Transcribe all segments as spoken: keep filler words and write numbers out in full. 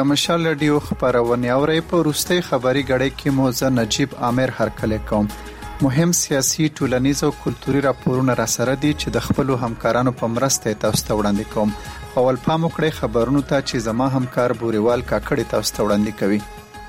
د مشال رادیو خبرونه اورئ. په وروستۍ خبري غړي کې مو زه نجیب عامر هرکلی کوم. مهم سیاسي، ټولنیز او کلتوري راپورونه را سره دي چې د خپلو همکارانو په مرسته تاسو ته وړاندې کوم. اول پام وکړئ خبرونو ته چې زما همکار بوريوال کاکړي تاسو ته وړاندې کوي.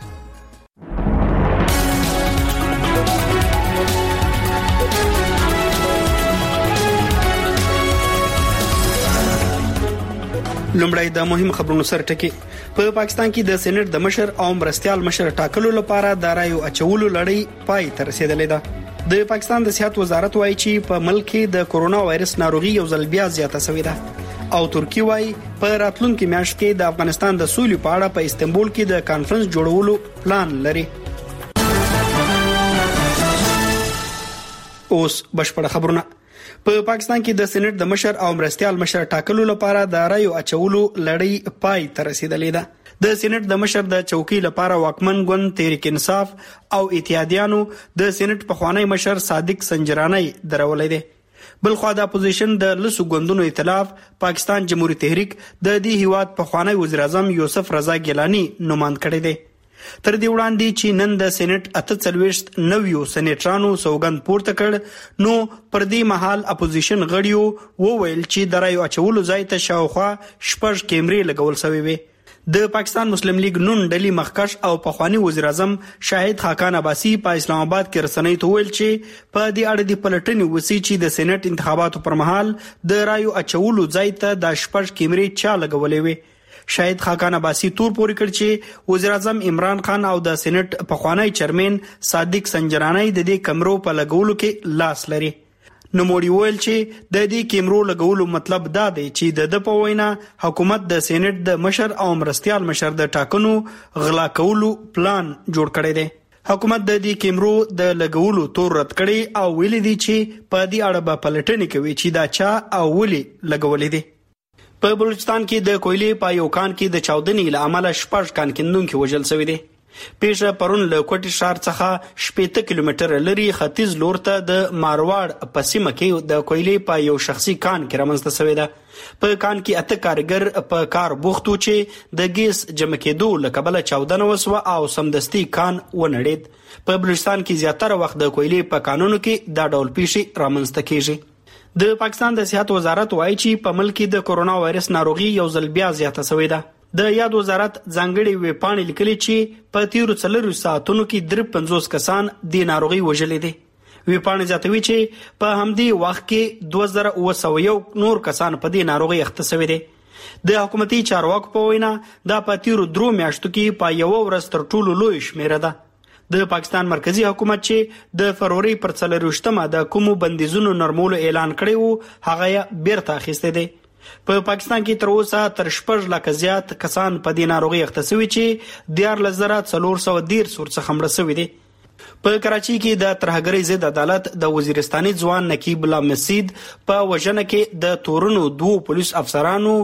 لومړی د مهم خبرونو سره ټکی. په پاکستان کې د سېنات د مشر او مرستيال مشر ټاکلو لپاره د رایو اچولو لړۍ پای ته رسیدلې ده. د پاکستان د صحت وزارت وایي چې په ملک کې د کورونا وایرس ناروغي یو ځل بیا زیاته شوې ده او ترکیه وایي په راتلونکي میاشت کې د افغانستان د سولې په اړه په استنبول کې د کانفرنس جوړولو پلان لري. اوس بشپړ خبرونه. په پاکستان کې د سېنات د مشر او مرستيال مشر ټاکلو لپاره د رایو اچولو لړۍ پای ته رسیدلې ده. د سېنات د مشر د چوکۍ لپاره واکمن ګوند تحریک انصاف او اتحادیانو د سېنات پخوانی مشر صادق سنجرانی درولې ده. بلخوا د اپوزیشن د لسو ګوندونو ائتلاف پاکستان جمهوریت تحریک د دې هیواد پخوانی وزیر اعظم یوسف رضا ګیلانی نوماند کړی دی. تر دې وړاندې چې نن د سېنات اته څلوېښت نویو سېنیټرانو سوګند پورته کړ، نو پر دې مهال اپوزیشن غړیو وویل چې د رایو اچولو ځای ته شاوخوا شپږ کیمرې لګول شوې وي. د پاکستان مسلم لیگ نون ډلې مخکښ او پخوانی وزیر اعظم شاهد خاقان عباسی په اسلام آباد کې رسنۍ ته ویل چې په دې اړه د پلټنې وسی چې د سېنات انتخاباتو پر مهال د رایو اچولو ځای ته د شپږ کیمرې چا لګولې وي. شاهد خاقان عباسی تور پورې کړ چې وزیر اعظم عمران خان او د سېنات پخوانی چیرمن صادق سنجرانی د دې کمرو په لګولو کې لاس لري. نوموړي ویل چې د دې کیمرو لګولو مطلب دا دی چې د په وینا حکومت د سېنات د مشر او مرستيال مشر د ټاکنو غلا کولو پلان جوړ کړی دی. حکومت د دې کیمرو د لګولو تور رد کړي او ویلي دي چې په دې اړه به پلټنې کوي چې دا چا او ولې لګولې دي. په بلوچستان کې د کویلې په یو کان کې د چاودنې له امله شپږ کان کیندونکي وژل شوي دي. پیښه پرون له کوټي ښار څخه شپږ کیلومتره لري ختیځ لور ته د مارواړ په سیمه کې د کویلې په یو شخصي کان کې رامنځته شوې ده. په کان کې اته کارګر په کار بوخت وو چې د ګیس جمع کېدو له کبله چاودنه وسوه او سمدستي کان ونړېد. په بلوچستان کې زیاتره وخت د کویلې په کانونو کې دا ډول پیښې رامنځته کیږي. د پاکستان د صحت وزارت وایي چې په ملک کې د کورونا وایرس ناروغي یو ځل بیا زیاته شوې ده. د یاد وزارت ځانګړي ویبپاڼې لیکلي چې په تیرو څلورو ساعتونو کې درې پنځوس کسان د ناروغي وژلي دي. ویبپاڼې زیاتوي چې په همدې وخت کې دوه زره اوه سوه یو نور کسان په دې ناروغي اخته شوي دي. د حکومتي چارواکو په وینا دا په تیرو درو میاشتو کې په یو ورځ تر ټولو لوی شمیره ده. د پاکستان مرکزی حکومت چې د فروری پر څلرویشتمه د کومو بندیزونو نرمولو اعلان کړی وو هغه یې بیرته اخیستی دی. په پاکستان کې تر اوسه تر شپږ لکه زیات کسان په دې ناروغي اخته شوي چې دیارلس زره څلور سوه دېرش ورڅخه مړه شوي دي. په کراچۍ کې د ترهګرۍ ضد عدالت د وزیرستاني ځوان نقیب الله مسید په وژنه کې د تورنو دوو پولیس افسرانو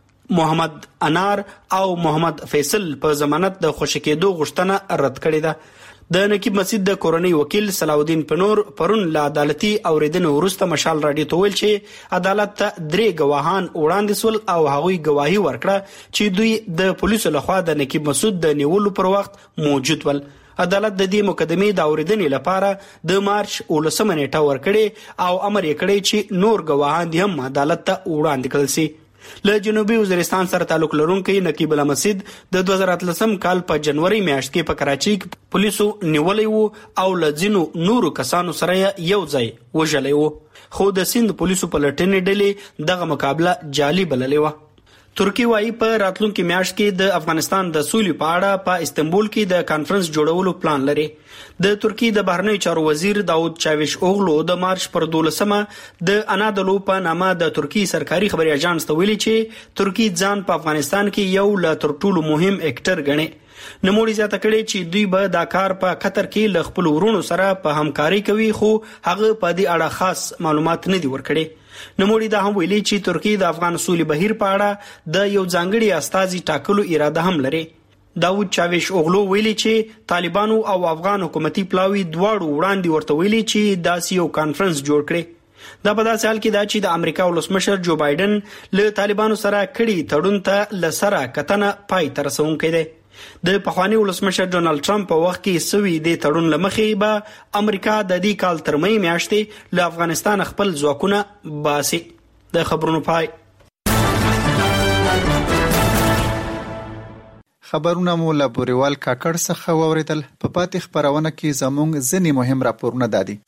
محمد انار او محمد فیصل په ضمانت د خوشی کېدو غوښتنه رد کړې ده. د نقیب مسید د کورنۍ وکیل صلاح الدین پنور پرون له عدالتي اوریدنې وروسته مشال راډیو ته ویل چې عدالت ته درې ګواهان وړاندې سول او هغوی ګواهي ورکړه چې دوی د پولیسو لخوا د نقیب مسعود د نیولو پر وخت موجود ول. عدالت د دې مقدمې د اوریدنې لپاره د مارچ اوولسمه نیټه ورکړې او امر یې کړی چې نور ګواهان دې هم عدالت ته وړاندې کړل شي. له جنوبي وزیرستان سره تعلق لرونکي نقیب الله مسید د دوه زره اتلسم کال په جنوري میاشت کې په کراچۍ کې پولیسو نیولې وو او له ځینو نورو کسانو سره یو ځای وژلی وو، خو د سند پولیسو په لټنې ډلې دغه مقابله جعلي بللې وه. ترکیه وايي په راتلونکي میاشت کې د افغانستان د سولې په اړه په استنبول کې د کانفرنس جوړولو پلان لري. د ترکیه د بهرنیو چارو وزیر داود چاوش اوغلو د مارچ پر دولسمه د انادولو په نامه د ترکیه سرکاري خبري اژانس ته ویلي چې ترکیه ځان په افغانستان کې یو له تر ټولو مهم اکټر ګڼي. نوموړي زیاته کړې چې دوی به دا کار په قطر کې له خپل ورونو سره په همکاري کوي، خو هغه په دې اړه خاص معلومات نه دي ورکړي. نوموړي دا هم ویلي چې ترکیه د افغان سولې بهیر په اړه د یو ځانګړي استازي ټاکلو اراده هم لري. داود چاوش اوغلو ویلي چې طالبانو او افغان حکومتي پلاوی دواړو وړاندې ورته ویلي چې داسې یو کانفرنس جوړ کړي. دا په داسې حال کې دا چې د امریکا ولسمشر جو بایدن له طالبانو سره کړي تړون ته له سره کتنه پای ته رسونکی دی. د پخوانی ولسمشر ډونالد ټرمپ په وخت کې سوي د تړون لمخې به امریکا د دې کال تر مې میاشتې له افغانستان خپل ځواکونه باسي. د خبرونو پای. خبرونه مو له بوريوال کاکړ څخه واوریدل. په پاتې خبرونه کې زموږ ځینې مهم راپورونه دادي.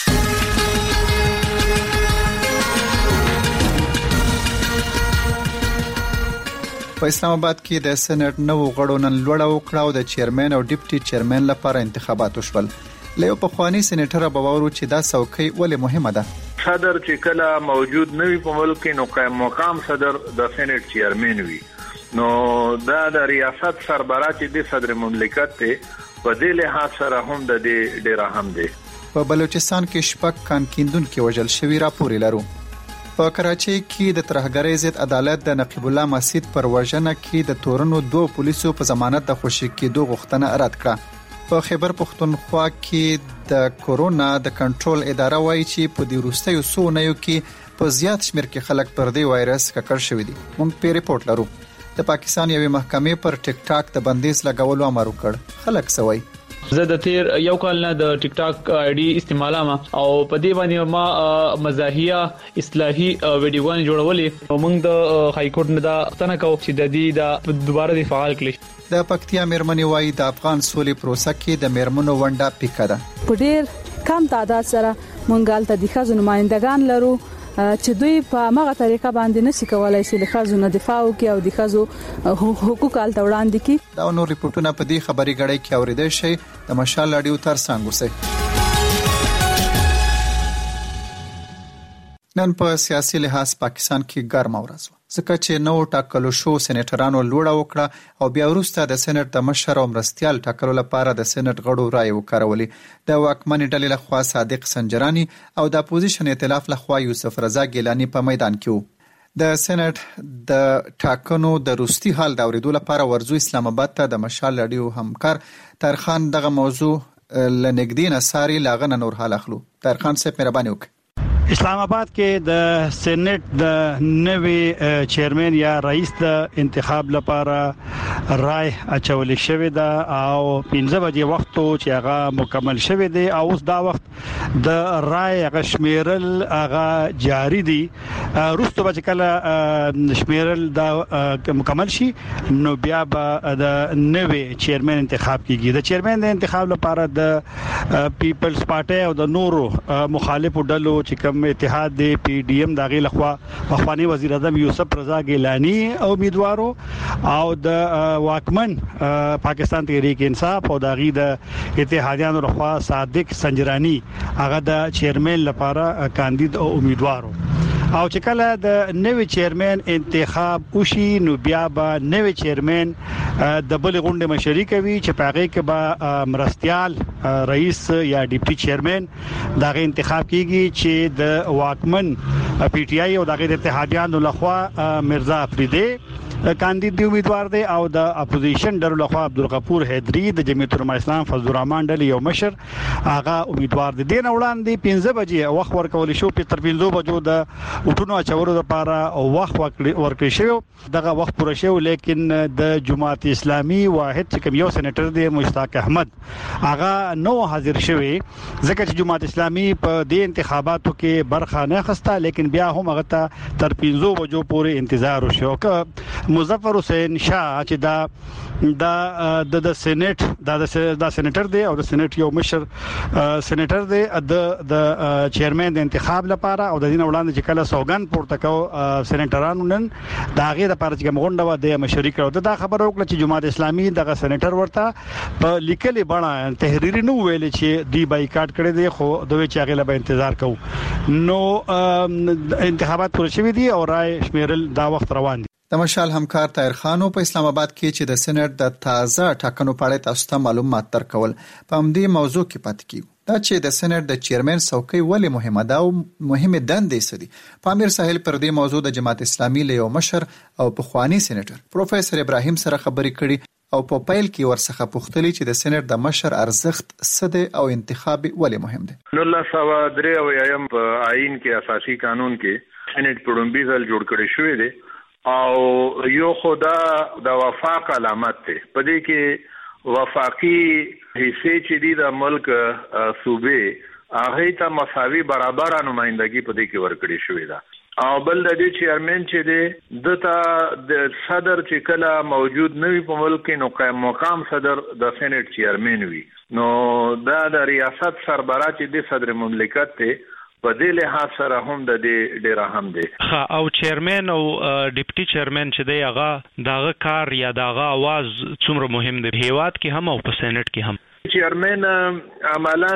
په اسلام آباد کې د سېنات نو غړو نن لوړه وکړه او د چیرمن او ډیپټي چیرمن لپاره انتخابات وشول. له یو پخوانی سېنیټر باور چې دا څوکۍ ولې مهمه ده. صدر چې کله موجود نه وي په ملک کې نو قائم مقام صدر د سېنات چیرمن وي، نو دا د ریاست سربراہ چې د صدر مملکت ته په دې لحاظ سره هم د دې ډیر اهم دی. په بلوچستان کې شپږ کان کیندونکو وژل شوی راپور لرو. په کراچۍ کې د ترهګرۍ ضد عدالت د نقیب الله مسجد پر وژنه کې د تورنو دوه پولیسو په ضمانت د خوشي کېدو غوښتنه رد کړه. په خیبر پختونخوا کې د کورونا د کنټرول اداره وایي چې په دې وروستیو څو اونیو کې په زیات شمېر کې خلک پر دې وایرس ککړ شوي دي. موږ په ریپورت لرو. د پاکستان یوې محکمې پر ټیک ټاک د بندیز لګولو امر وکړ. خلک سوي زه د تیر یو کال نه د ټیک ټاک آی ډي استعمالوم او په دې باندې ما مزاحیه اصلاحي ویډیوګان جوړولې. موږ د های کورټ نه دا غوښتنه کوو چې د دې د دوباره د فعال کړي. د پکتیا میرمنې وایي د افغان سولې پروسه کې د میرمنو ونډه پیکه ده. په ډېر کم تعداد سره مونږ ته د ښځو نمائندګان لرو چې دوی په هغه طریقه باندې نشي کولای چې د ښځو نه دفاع وکړي او د ښځو حقوق الته وړاندې کړي. دا نور ریپورتونه په دې خبري غړې کې اوریدل شي. د مشال اډیو تر څنګه وسه. نن په سیاسي لحاظ پاکستان کې ګرم ورځ و، ځکه چې نو ټاکلو شو سېنیټرانو لوړه وکړه او بیا وروسته د سېنات د مشر او مرستيال ټاکلو لپاره د سېنات غړو رائے وکړولې. د واکمن ډلې لخوا صادق سنجرانی او د اپوزیشن ائتلاف لخوا یوسف رضا ګیلانی په میدان کې وو. د سېنات د ټاکنو د روستي حال د اوریدو لپاره ورزو اسلام آباد ته د مشال اډیو همکار ترخان دغه موضوع لنګدین اساري لاغنه نور حال اخلو. ترخان صاحب مهرباني وکړئ. اسلام آباد کې د سېنات د نوې چیرمن یا رئیس د انتخاب لپاره رائے اچول شوی دا او پنځه بجې وخت چې هغه مکمل شوی دی او اوس دا وخت د رائے هغه شمیرل هغه جاری دی. روستو به کله شمیرل دا مکمل شي نو بیا به د نوې چیرمن انتخاب کیږي. د چیرمن د انتخاب لپاره د پیپلز پارټي او د نورو مخالفو ډلو چې کوم اتحاد دی پی ډی ایم داغه لخوا مخوانی وزیر اعظم یوسف رضا ګیلانی او امیدوارو او د واکمن پاکستان تحریک انصاف او داغه د اتحادیانو لخوا صادق سنجرانی هغه د چیرمن لپاره کاندید او امیدوارو. او چې کله د نوې چیرمن انتخاب وشي نو بیا به نوې چیرمن د بل غونډه مشري کوي چې پاغه کې به مرستيال رئیس یا ډیپټي چیرمن دغه انتخاب کیږي چې د واکمن پی ټی آی او دغه اتحادیانو لخوا مرزا افریدی کاندید دی امیدوار دی او د اپوزیشن ډلو لخوا عبدالغفور حیدری د جمعیت العلماء اسلام فضل الرحمن ډلې یو مشر هغه امیدوار دي. دین وړاندې پنځه بجې وخت ورکول شو په تر پنځه بجو د وټونو اچولو لپاره وخت ورکړی شو. دغه وخت پوره شو لیکن د جماعت اسلامي واحد چې کوم یو سېنیټر دی مشتاق احمد هغه نو حاضر شوی ځکه چې جماعت اسلامي په دې انتخاباتو کې برخه نه اخیسته لیکن بیا هم هغه ته تر پنځه بجو پورې انتظار وشو. که مظفر حسین شاه چې دا د د سېنات دا د سېنیټر دی او د سېنات یو مشر سېنیټر دی د د چیرمن د انتخاب لپاره او د دین وړاندې چې کله سوګن پورته کو سېنیټرانو نن داغه د لپاره چې غونډه و د مشري کړو. دا خبر وکړه چې جماعت اسلامي دغه سېنیټر ورته په لیکلي بڼه تحریری نو ویل چې دی بایکاټ کړی دی خو دوی چې هغه له انتظار کوو. نو انتخابات پوره شوي دي او رائے شمیرل دا وخت روان دي. د مشال همکار طاهر خانو په اسلام آباد کې چې د سېنات د تازه ټاکنو په اړه تاسو ته معلومات درکول په همدې موضوع کې پاتې کیږو. دا چې د سېنات د چیرمن څوکۍ ولې مهمه ده او مهمه دندې څه دي. پامیر ساحل پر دې موضوع د جماعت اسلامي له یو مشر او پخوانی سېنیټر پروفیسور ابراهیم سره خبرې کړې او په پیل کې ورڅخه پوښتلي چې د سېنات د مشر ارزښت څه دی او انتخاب ولې مهم دی. نو الله سوا درې اویایم په آئین کې اساسي قانون کې سېنات په لومړي ځل جوړ کړی شوی دی او یو خدا د وفاق علامت دی. په دې کې وفاقي حصے چې دی د ملک صوبې هغه ته مساوي برابر نمائندګي په دې کې ورکړی شوی ده. او بل د دې چیرمن چې دی دته د صدر چې کله موجود نوي په ملک کې نو مقام صدر د سېنات چیرمن وي نو دا د ریاست سربرا چې د صدر مملکت ته په دې لحاظ سره هم د دې ډیر اهم دی. او چیرمن او ډیپټي چیرمن چې دی هغه داغه کار یا داغه आवाज څومره مهم دی هیواد کې هم او په سېنات کې هم. چیرمن عملاً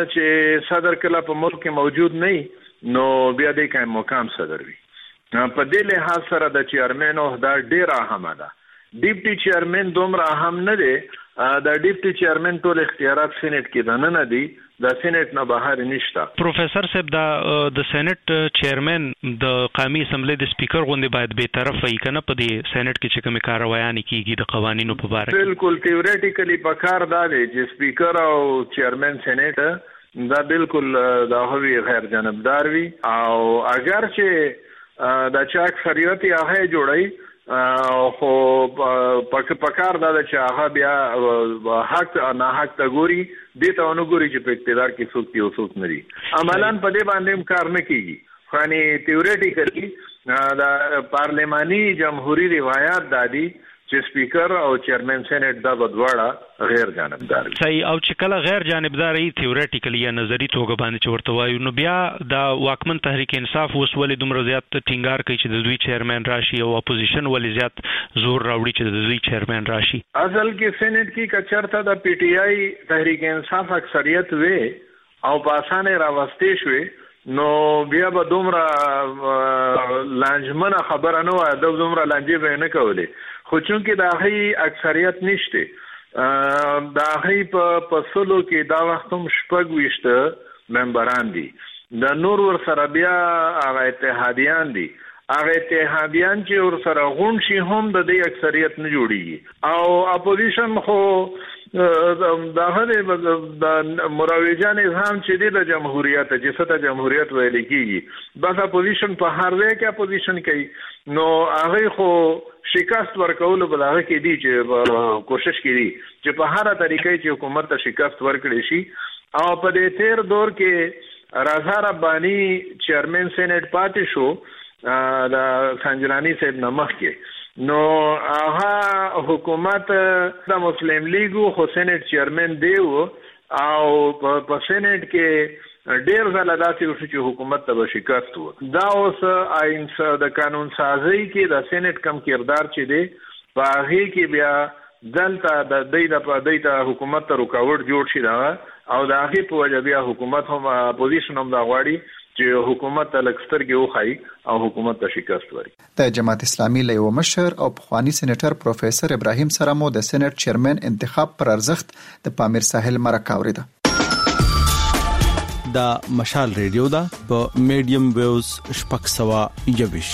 چې صدر کله په ملک کې موجود نه نو بیا دې کوم مقام صدر وي. په دې لحاظ سره د چیرمن او دا ډیر اهم ده. ډیپټي چیرمن دومره اهم نه دی. د ډیپټي چیرمن ټول اختیارات سېنات کې نه نه دي د سېنات نه بهر نشته. پروفیسور صاحب دا د سېنات چیرمن د قومي اسمبلی د سپیکر غوندي باید به طرف وي کنه په دې سېنات کې چې کوم کاروایان کیږي د قوانینو په اړه. بالکل تیوریټیکلی په کار دا دی چې سپیکر او چیرمن سېنات دا بالکل دا هوی غیر جانبدار وي او اگر چې دا چا اکثریت هغه جوړي خو پک پکار دا چې هغه بیا حق نه حق ته ګوري دې ته ونه ګوري چې په اقتدار کې څوک دی او څوک نه دي. عملاً په دې باندې کار نه کیږي. خاني تیوریټیکلی دا پارلماني جمهوریت روایت دادي چې سپیکر او چیرمن سېنات دا بدواړه غیر جانبدار وي. صحیح. او چې کله غیر جانبدار وي تیوریټیکلی یا نظری توګه باندې چورته وایو نو بیا دا واکمن تحریک انصاف اوس ولې دومره زیات ټینګار کوي چې د دوی چیرمن راشي او اپوزیشن ولې زیات زور راوړي چې د دوی چیرمن راشي. اصل کې سېنات کې کچرته د پی ټی آی تحریک انصاف اکثریت وې او په اسانه راوستې شوې نو بیا به دومره لانجمنه خبره نه وای د دومره لانجې به نه کولې. خو چونکې د هغې اکثریت نشته د هغې په پسلو کې دا وخت هم شپږ ویشته ممبران دي. د نور ورسره بیا هغه اتحادیان دي. هغه اتحادیان چې ورسره غونډ شي هم د دې اکثریت نه جوړیږي او اپوزیشن خو دا هغه د مروجه نظام چې دی د جمهوریت چې څه جمهوریت ویل کیږي بس اپوزیشن په هر ځای کې اپوزیشن کوي نو هغه خو شکست ورکول بل هغه کې دی چې کوشش کوي چې په هر طریقې چې حکومت ته شکست ورکړي شي. او په دې تیر دور کې رضا ربانی چیرمن سېنات پاتې شو د سنجرانی صاحب نمخ کې نو هغه حکومت د مسلم لیګو خو سېنات چیرمن دیو او په سېنات کې ډیر ځله داسې وشو چې حکومت ته شکست وو. دا اوس آئین د قانون سازي کې د سېنات کم کردار چې دی په هغه کې بیا دلته د دې د په دې ته حکومت ته رکاوټ جوړ شي دا او د هغه په وجه بیا حکومت هم اپوزیشن هم دا غواړي چې حکومت ته لکسترګي وخی او حکومت ته شکست ورکړي. د جماعت اسلامي له یو مشر او پخوانی سېنیټر پروفیسور ابراهیم سره مو د سېنات چیرمن انتخاب پر ارزښت د پامیر ساحل مرکه اوریده. دا مشال ریډیو دا په میډیم ویوز شپږ سوه یوویش.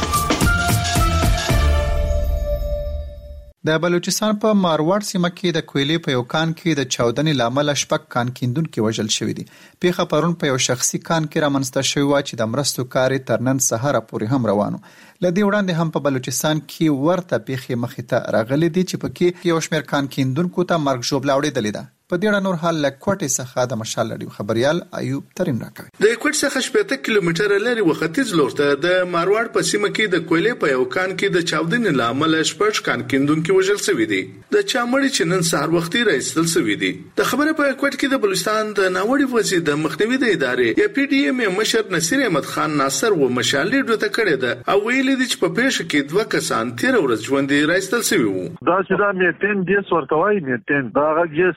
د بلوچستان په مارواړ سیمه کې د کویلې په یو کان کې د چاودنې لامل شپږ کان کیندونکو وژل شوی دي. پیښه پرون په یو شخصي کان کې رامنځته شوی و چې د مرستو کار تر نن سهار پورې هم روانو. لدې وړاندې هم په بلوچستان کې ورته پیښې مخې ته راغلي دي چې پکې یو شمېر کان کیندونکو ته مرګ ژوبله وړېدلې ده. په دې اړه نور حال له کوټې څخه د مشال لړیو خبريال ایوب تریم راکوي. د کوټ څخه شپږ کیلومتره لري وختیز لور ته د مارواړ په سیمه کې د کویلې په یو کان کې د چاودنې لامل شپږ کان کیندونکو وژل شوی دي. د چامړي چې نن سهار وختي راځل شوی دي. د خبره په کوټ کې د بلوچستان د ناوړي وزیر د مخنیوي د ادارې یا پی ډی ایم مشر نصیر احمد خان ناصر و مشال لړیو ته کړی ده او ویل دي چې په پیښه کې دوه کسان تیر ورځ ژوند راځل شوی وو. دا چې دا میتین ګیس ورکوي میتین دا غږ ګیس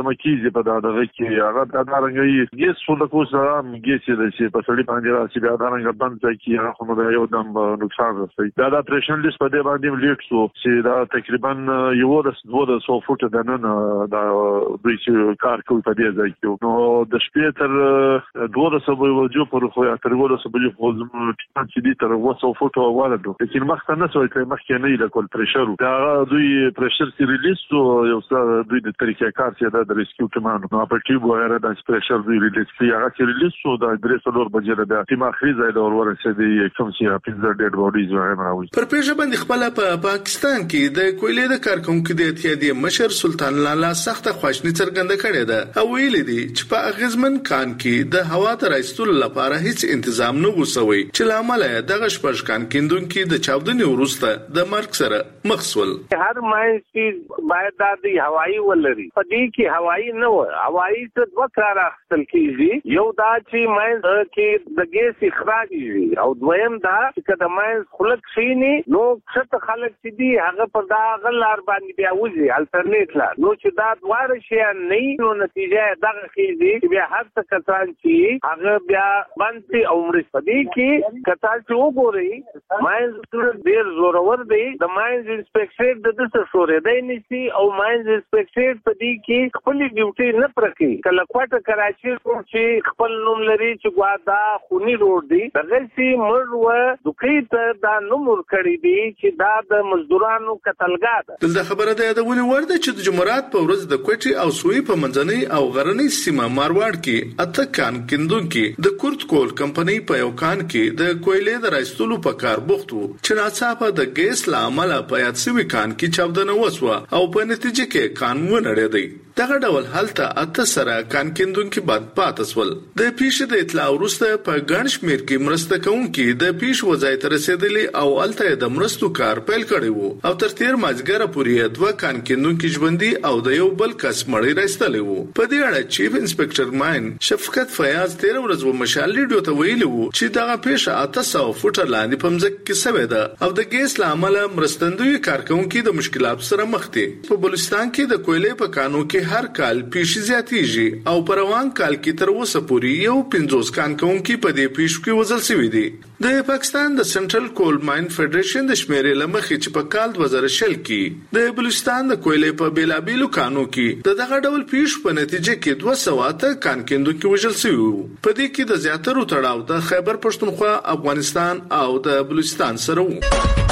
جمع کیږي په دغه کې هغه د رنګي ګیس څو د کوسه ګیس چې په سړي باندې راځي بیا د رنګ باندې چې هغه خو د یو دم نقصان رسوي دا د اپریشن لیست په دې باندې لیک شو چې دا تقریبا یو د دوه سو فوټ د نن دا دوی چې کار کوي په دې ځای کې نو د شپې تر دوه سو وجو پر خو تر دوه سو بجو خو چې دي تر دوه سو فوټ ورته چې مخته نه سوي چې مخکې نه د کول پرشر دا دوی پرشر چې ریلیز شو یو څه دوی د طریقې کار چې د ریسکیو کمانډ نو په ټیب وغیرہ د پرشر دوی ریلیز کړي هغه چې ریلیز شو د درې څلور بجې د ټیم اخري ځای د ورسېدي کوم چې پنځه ډېډ باډیز راغلي پر پیښه باندې خپل په پاکستان کې د کویلې د کارکونکو د اتحادیې مشر سلطان لالا سخت خواشنی څرګنده کړې ده او ویل دي چې په اغیزمن کان کې د هوا تر ایستلو لپاره هیڅ تنظیم نه وسوي چې لامل دغه شپږ کان کیندونکو د چاودنې وروسته د مرګ سره مخسول هر ماین چې باید د هوایی ولري په دې کې هوایی نه و هوایی څه دوه کار اخیستل کیږي یو دا چې ماین کې د ګیس اخراج وي او دویم دا چې د ماین خلق شي نه نو څه خلک چې دي هغه په دا غلار باندې بیا وځي الټرنیټ لا نو چې دا دوار شي نه نو نتیجه دغه کیږي چې بیا هر څه کسان چې هغه بیا باندې عمر پدې کې کتل چې وګوري ماین ډیر زورور دی د ماین انسپکټر د دسه شورې دی نشي او ماین انسپکټر پدې کې خپل ډیوټي نه پرکې کله کوټه کراچي چې خپل نوم لري چې ګوادا خونی روډ دی دغه سي مرو دوکې ته دا نومور کړی دی چې دا د مزدورانو قتلګاه ده دلته خبره ده د ونی ورده چې د جمهوریت په ورځ د کوټي او سوی په منځنۍ او غرنۍ سیمه مارواړ کې اته کان کیندونکو د کورت کول کمپنۍ په یو کان کې د کویلې د راستلو په کار بوخت وو چې ناڅاپه د ګیس لامل په یاد سوي کان کې چاودنه وسوه او په نتیجه کې کان ونړېدی دغه ډول حالت اته سره کان کیندونکو بد پاتسول د پیښې د اطلاع ورسته په ګڼ شمېر کې مرسته کوونکي د پیښ وځای ته رسیدلي او الته د مرستو کار پیل کړی وو او تر تیر مازګره پورې دوه کان کیندونکو ژوندۍ او د یو بل کس مړی راستلی وو په دې اړه چیف انسپکټر ماین شفقت فیاض تیر ورځ و مشال لیډیو ته ویلي وو چې دغه پیښه اته سو فوټه لاندې په مځکه کې سوې ده او د ګیس لامل مرستندوی کارکونکو د مشکلات سره مخ دي په بلوچستان کې د کویلې په کانو کې هر کال پیښې زیاتېږي او په روان کال کې تر اوسه پورې یو پنځوس کان کوونکي په دې پیښو کې وژل شوي دي د پاکستان د سنټرل کول ماین فدریشن د شمیرې لمخې چې په کال دوه زره شل کې د بلوچستان د کویلې په بیلابیلو کانو کې د دغه ډول پیښو په نتیجه کې دوه سوه اته کان کیندونکي وژل شوي وو په دې کې د زیاترو تړاو د خیبر پښتونخوا افغانستان او د بلوچستان سره وو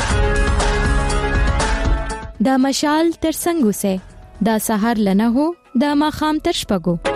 د مشال تر څنګه سه د سحر لنه هو د ماخام تر شپږو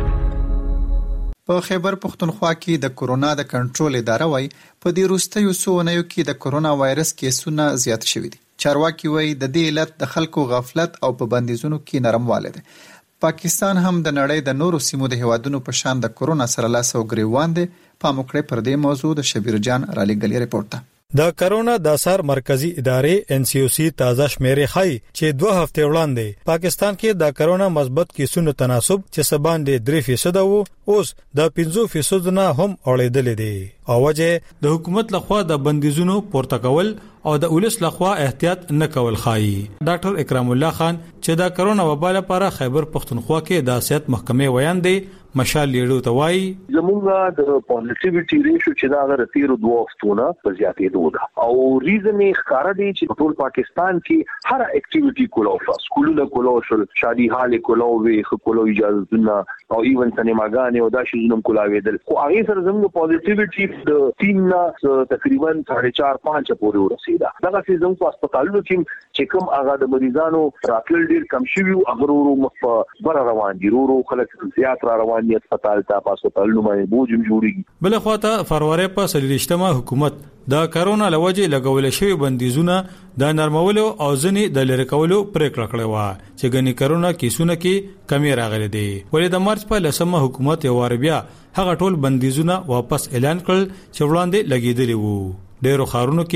په خیبر پښتونخوا کې د کورونا د کنټرول اداره وای په دې وروستیو څو اونیو کې د کورونا وایرس کیسونه زیات شوي دي چارواکي وای د دې علت د خلکو غفلت او په بندیزونو کې نرموالی دی پاکستان هم د نړۍ د نورو سیمو د هیوادونو په شان د کورونا سره لاس او ګریوان دی پام وکړئ پر دې موضوع د شبیر جان را لګلې رپورت ته د کرونا د اثر مرکزی ادارې ان سی او سی تازه شمیرې خای چې دوه هفته وړاندې پاکستان کې د کرونا مثبت کیسونو تناسب چې سبان دي درې فیصد وو اوس د پنځه فیصد نه هم اړېدل دي او وجه د حکومت لخوا د بندیزونو پورته کول او د اولس لخوا احتیاط نه کول خای ډاکټر اکرام الله خان چې د کرونا وبا لپاره خیبر پښتونخوا کې د صحت محکمې ویان دی مشال لیډو ته وایي زموږ د پوزټیویټي ریشو چې دا غره دوه هفتونه په زیاتېدو ده او ریزن یې ښکارا دی چې ټول پاکستان کې هر اکټیویټي کولاو شو سکولونه کولاو شو شادي حال کولاو وی خو کولاو اجازه نه او ایون سینماګانې او دا شي زموږ کولاوېدل خو هغه سره زموږ پوزټیویټي د تین نه تقریبا ساڑھے چار پانچ پورې ورسیده دا چې زموږ په هسپتالونو کې چې کوم هغه د مریضانو راتل ډیر کم شوی او غرورو مخ بر روان دي ورو خلک زیات را روان دي هسپتال ته هسپتال نو باندې بوجم جوړیږي بل خواته فروری په سلیشتمه حکومت د کرونا لوجه لګول شوی بندیزونه د نرمولو او ځنی د لری کولو پریکړه کړې و چې غني کرونا کیسونه کې کمی راغلي دي ولې د مارچ په لسمه حکومت یو ور بیا هغه ټول بندیزونه واپس اعلان کړل چې وړاندې لګیدلی وو ډیرو خارونو کې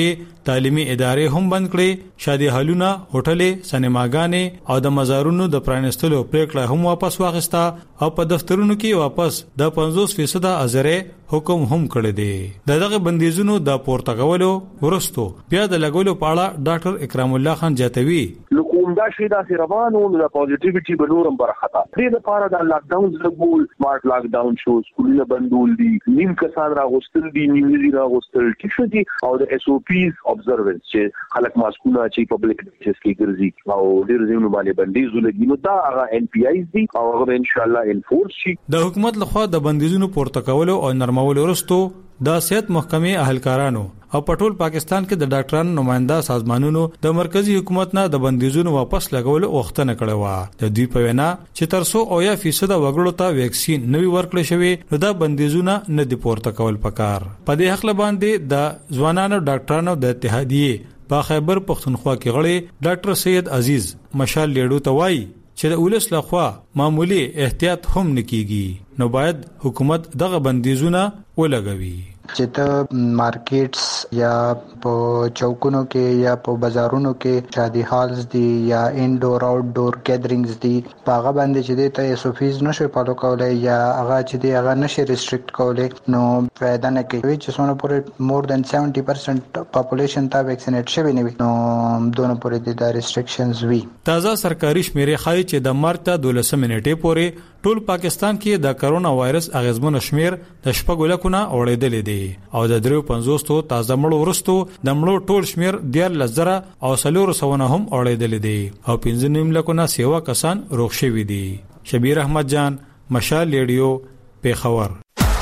تعلیمي ادارې هم بند کړې، شادي هالونه، هوټلې، سینماګانې او د مزارونو د پرانستلو پریکړه هم واپس واخیسته او په دفترونو کې واپس د پنځوس فیصد ازره حکم هم کړی دی। دغه بندیزونو د پورته کولو ورستو بیا د لګولو په اړه ډاکټر اکرام الله خان جاتوي کوم دا شي دا روانو د پوزټیویټي بنورم برخطا دې لپاره د لاک ډاون زګول سمارټ لاک ډاون شو، سکولونه بندول دي، نیم کسان راغوستل دي، نیم لري راغوستل کې دي، او د اس او پیز observance چې خلک ماسکونه چې پبلک پلیسز کې ګرځي او ډیر ځینو باندې بندیز لګي، نو دا هغه ان پی آیز دي او هغه ان شاء الله انفورس شي۔ د حکومت لخوا د بندیزونو پورته کولو او نرمولو ورستو د صحت محکمې اهلکارانو او پټول پاکستان کې د ډاکټرانو نماینده سازمانونو د مرکزی حکومت نه د بندیزونو واپس لګولو وختونه کړو و د دوی په وینا چې تر څو او یا فیصد وګړو ته ویکسین نوي ورکړل شوی نو دا بندیزونه نه دی پورته کول پکار۔ په دې حق باندې د ځوانانو ډاکټرانو د اتحادیه په خیبر پختونخوا کې غړي ډاکټر سید عزیز مشال لیډو ته وایي چې د ولس لخوا معمولی احتیاط هم نکېږي، نو باید حکومت دغه بندیزونه ولګوي چې ته مارکیټس یا په چوکونو کې یا په بازارونو کې شادي هالز دي یا انډور آوټ ډور ګیدرینګز دي، په هغه باندې چې ته ایسوفیز نشي فالو کولای یا هغه چې دی هغه نشي ریسټریکټ کولای، نو فائدہ نه کوي چې څونه پورې مور دین سیونټي پرسنټ پاپولیشن ته ویکسینیټ شوی نه وي، نو دونه پورې د ریسټریکشنز وي۔ تازه سرکاري شمیرې ښایي چې د مارچ ته دولسمه نیټې پورې ټول پاکستان کې د کرونا وایرس اغیزمن شمیر د شپږ لکونه اوړېدل دي او د درو پنځوس تو تازه مړو ورستو د مړو ټول شمیر ډیر لزره او سلور سونه هم اوړېدل دي او پنځه نیم لکونه سیوا کسان روغ شوي دي۔ شبیر احمد جان، مشال ریډیو، پیښور۔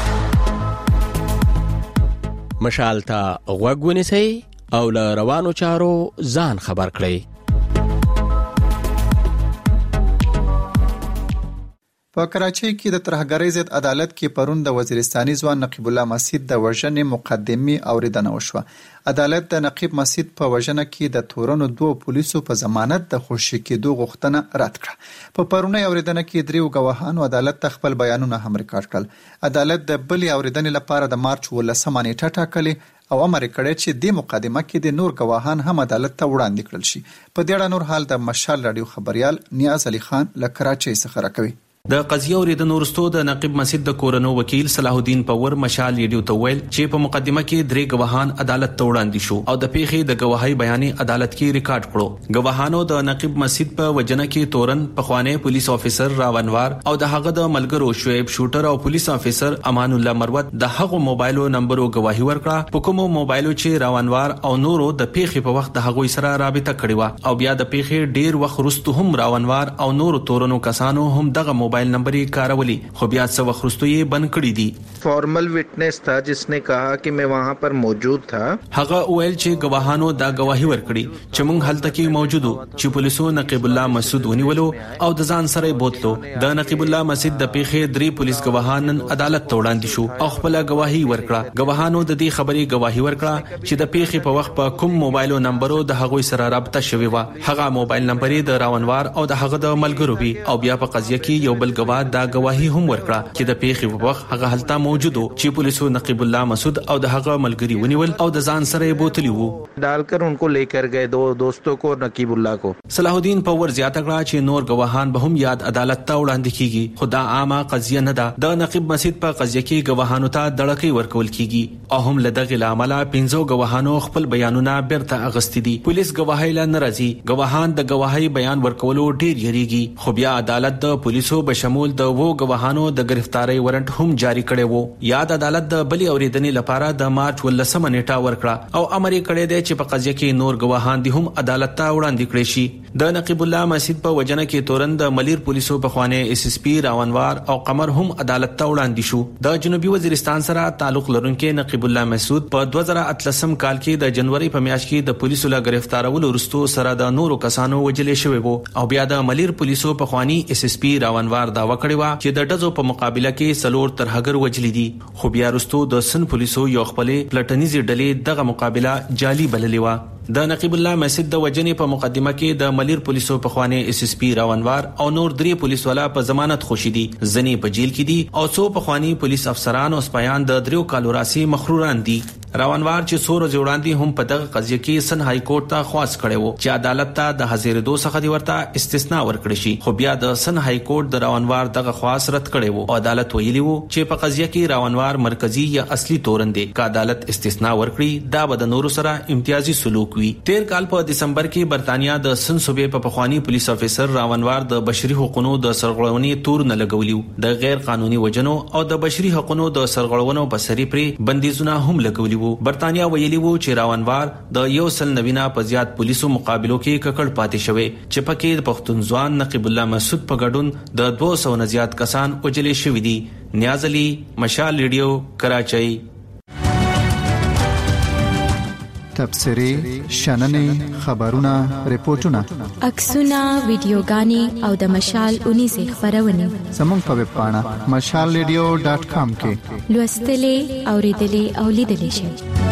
مشال ته غوږ ونیسئ او له روانو چارو ځان خبر کړئ۔ په کراچۍ کې د ترهګرۍ ضد عدالت کې پرون د وزیرستاني ځوان نقیب الله مسعود د وژنې مقدمې اوریدنه وشوه۔ عدالت د نقیب مسعود په وژنه کې د تورنو دوه پولیسو په ضمانت د خوشي کېدو غوښتنه رد کړه۔ په پرونی اوریدنه کې دریو ګواهانو عدالت ته خپل بیانونه هم ریکارډ کړل۔ عدالت د بلې اوریدنې لپاره د مارچ ولسمه نیټه ټاکلې او امر کړی چې د مقدمه کې د نور ګواهان هم عدالت ته وړاندې کړل شي۔ په دې اړه نور حال د مشال رادیو خبريال نیاز علي خان له کراچۍ څخه راکوي۔ د قضیه اوریدنې وروسته د نقیب مسعود د کورنو وکیل صلاح الدین پور مشال ریډیو ته ویل چې په مقدمه کې درې ګواهان عدالت ته وړاندې شو او د پیښې د گواهی بیان عدالت کې ریکارډ کړو۔ ګواهانو د نقیب مسعود په وجنه کې تورن پخوانی پولیس افیسر راونوار او د هغه د ملګرو شعیب شوټر او پولیس افیسر امان الله مروت د هغه موبایلو نمبرو گواهی ورکړه، په کومو موبایلو چې راونوار او نورو د پیښې په وخت د هغوی سره رابطه کړې و او بیا د پیښې ډیر وخت وروسته هم راونوار او نورو تورنو کسانو هم دغه موبایل نمبر کارولی خو بیا څه وخت وروسته یې بند کړی دي۔ فارمل وټنس تھا جس نے کہا کہ میں وہاں پر موجود تھا۔ هغه ویل چې ګواهانو دا گواهی ورکړي چې موږ هلته کې موجود وو چې پولیسو نقیب الله مسعود ونیولو او د ځان سره بوتلو۔ د نقیب الله مسعود د پیښې درې پولیس ګواهان عدالت ته وړاندې شو او خپل گواهی ورکړه۔ ګواهانو د دې خبرې گواهی ورکړه چې د پیښې په وخت په کوم موبایل نمبرو د هغوی سره رابطه شوی و، هغه موبایل نمبر د راونوار او د هغه د ملګرو وی او بیا په قضیه کې یو بل گواه دا گواهی هم ورکړه چې د پیښې په وخت هغه هلته موجود و چې پولیسو نقیب الله مسعود او د هغه ملګری ونیول او د ځان سره بوتلی وو، ډال کر ان کو لیکر گئے دو دوستوں کو نقیب الله کو۔ صلاح الدین پور زیاته کړه چې نور گواهان به هم یاد عدالت ته وړاندې کیږي، خدا عامه قضیه نه ده۔ د نقیب مسعود په قضیه کې گواهانو ته دړکې ورکول کیږي او هم لدغه لامل پنځو گواهانو خپل بیانونه بیرته اغستې دي۔ پولیس گواهی لا ناراضي، گواهان د گواهی بیان ورکولو ډیر یریږي، خو بیا عدالت د پولیسو بشمول د وو گواهانو د گرفتاری وارنټ هم جاری کړي وو۔ یاد عدالت د بلی اوریدنې لپاره د مارچ ولسمه نیټه ورکړه او امر یې کړی دی چې په قضیه کې نور گواهان دي هم عدالت ته وړاندې کړي شي۔ د نقیب الله مسعود په وجنه کې تورن د ملیر پولیسو په خوانه اس اس پی راونوار او قمر هم عدالت ته وړاندې شو۔ د جنوبي وزیرستان سره تعلق لرونکي نقیب الله مسعود په دوه زره اتلسم کال کې د جنوري په میاشت کې د پولیسو له گرفتارولو وروسته سره د نورو کسانو وجلې شوی وو او بیا د ملیر پولیسو په خواني اس اس پی راونوار داوا کړی و چې د ډزو په مقابله کې سلور ترهګر وجلې دي، خو بیا وروسته د سن پولیسو یو خپل پلټنیزي ډلې دغه مقابله جعلي بللې و۔ د نقیب الله مسجد د وجنې په مقدمه کې د ملیر پولیسو په خوانه اس اس پی راونوار او نور درې پولیس والا په ضمانت خوشي دي، ځنې په جیل کې دي او څو په خواني پولیس افسران او سپایان د دریو کالو راسي مخروران دي. راونوار چې څو ورځې وړاندې هم په دغه قضیه کې سن های کورټ ته خواست کړی وو چې عدالت ته د حاضرېدو څخه دی ورته استثناء ورکړي شي، خو بیا د سن های کورټ د راونوار دغه خواست رد کړی وو او عدالت ویلي وو چې په قضیه کې راونوار مرکزی یا اصلي تورن دی، که عدالت استثناء ورکړي دا به د نورو سره امتیازي سلوک وي. تیر کال په دسمبر کې برتانیا د سن صوبې په پخوانی پولیس افیسر راونوار د بشري حقوقو د سرغړونې تور نه لګولیو، د غیر قانوني وجنو او د بشري حقوقو د سرغړونو په سری پرې بندیزونه هم لګولیو. برتانیا ویلي وو چې راونوار د یو سل نوینا په زیات پولیسو مقابلو کې ککړ پاتې شوی چې پکې د پښتون ځوان نقیب الله مسعود په ګډون د دوه سوه نه زیات کسان وجلې شوي دي. نیاز علي، مشال ریډیو، کراچۍ. تبصرې، شننې، خبرونه، ریپورتونه، عکسونه، ویډیوګانې او د مشال اونیزې خبرونه زموږ په ویب پاڼه مشال ریډیو ډاټ کام کې لوستلې، اوریدلې او لیدلې شئ.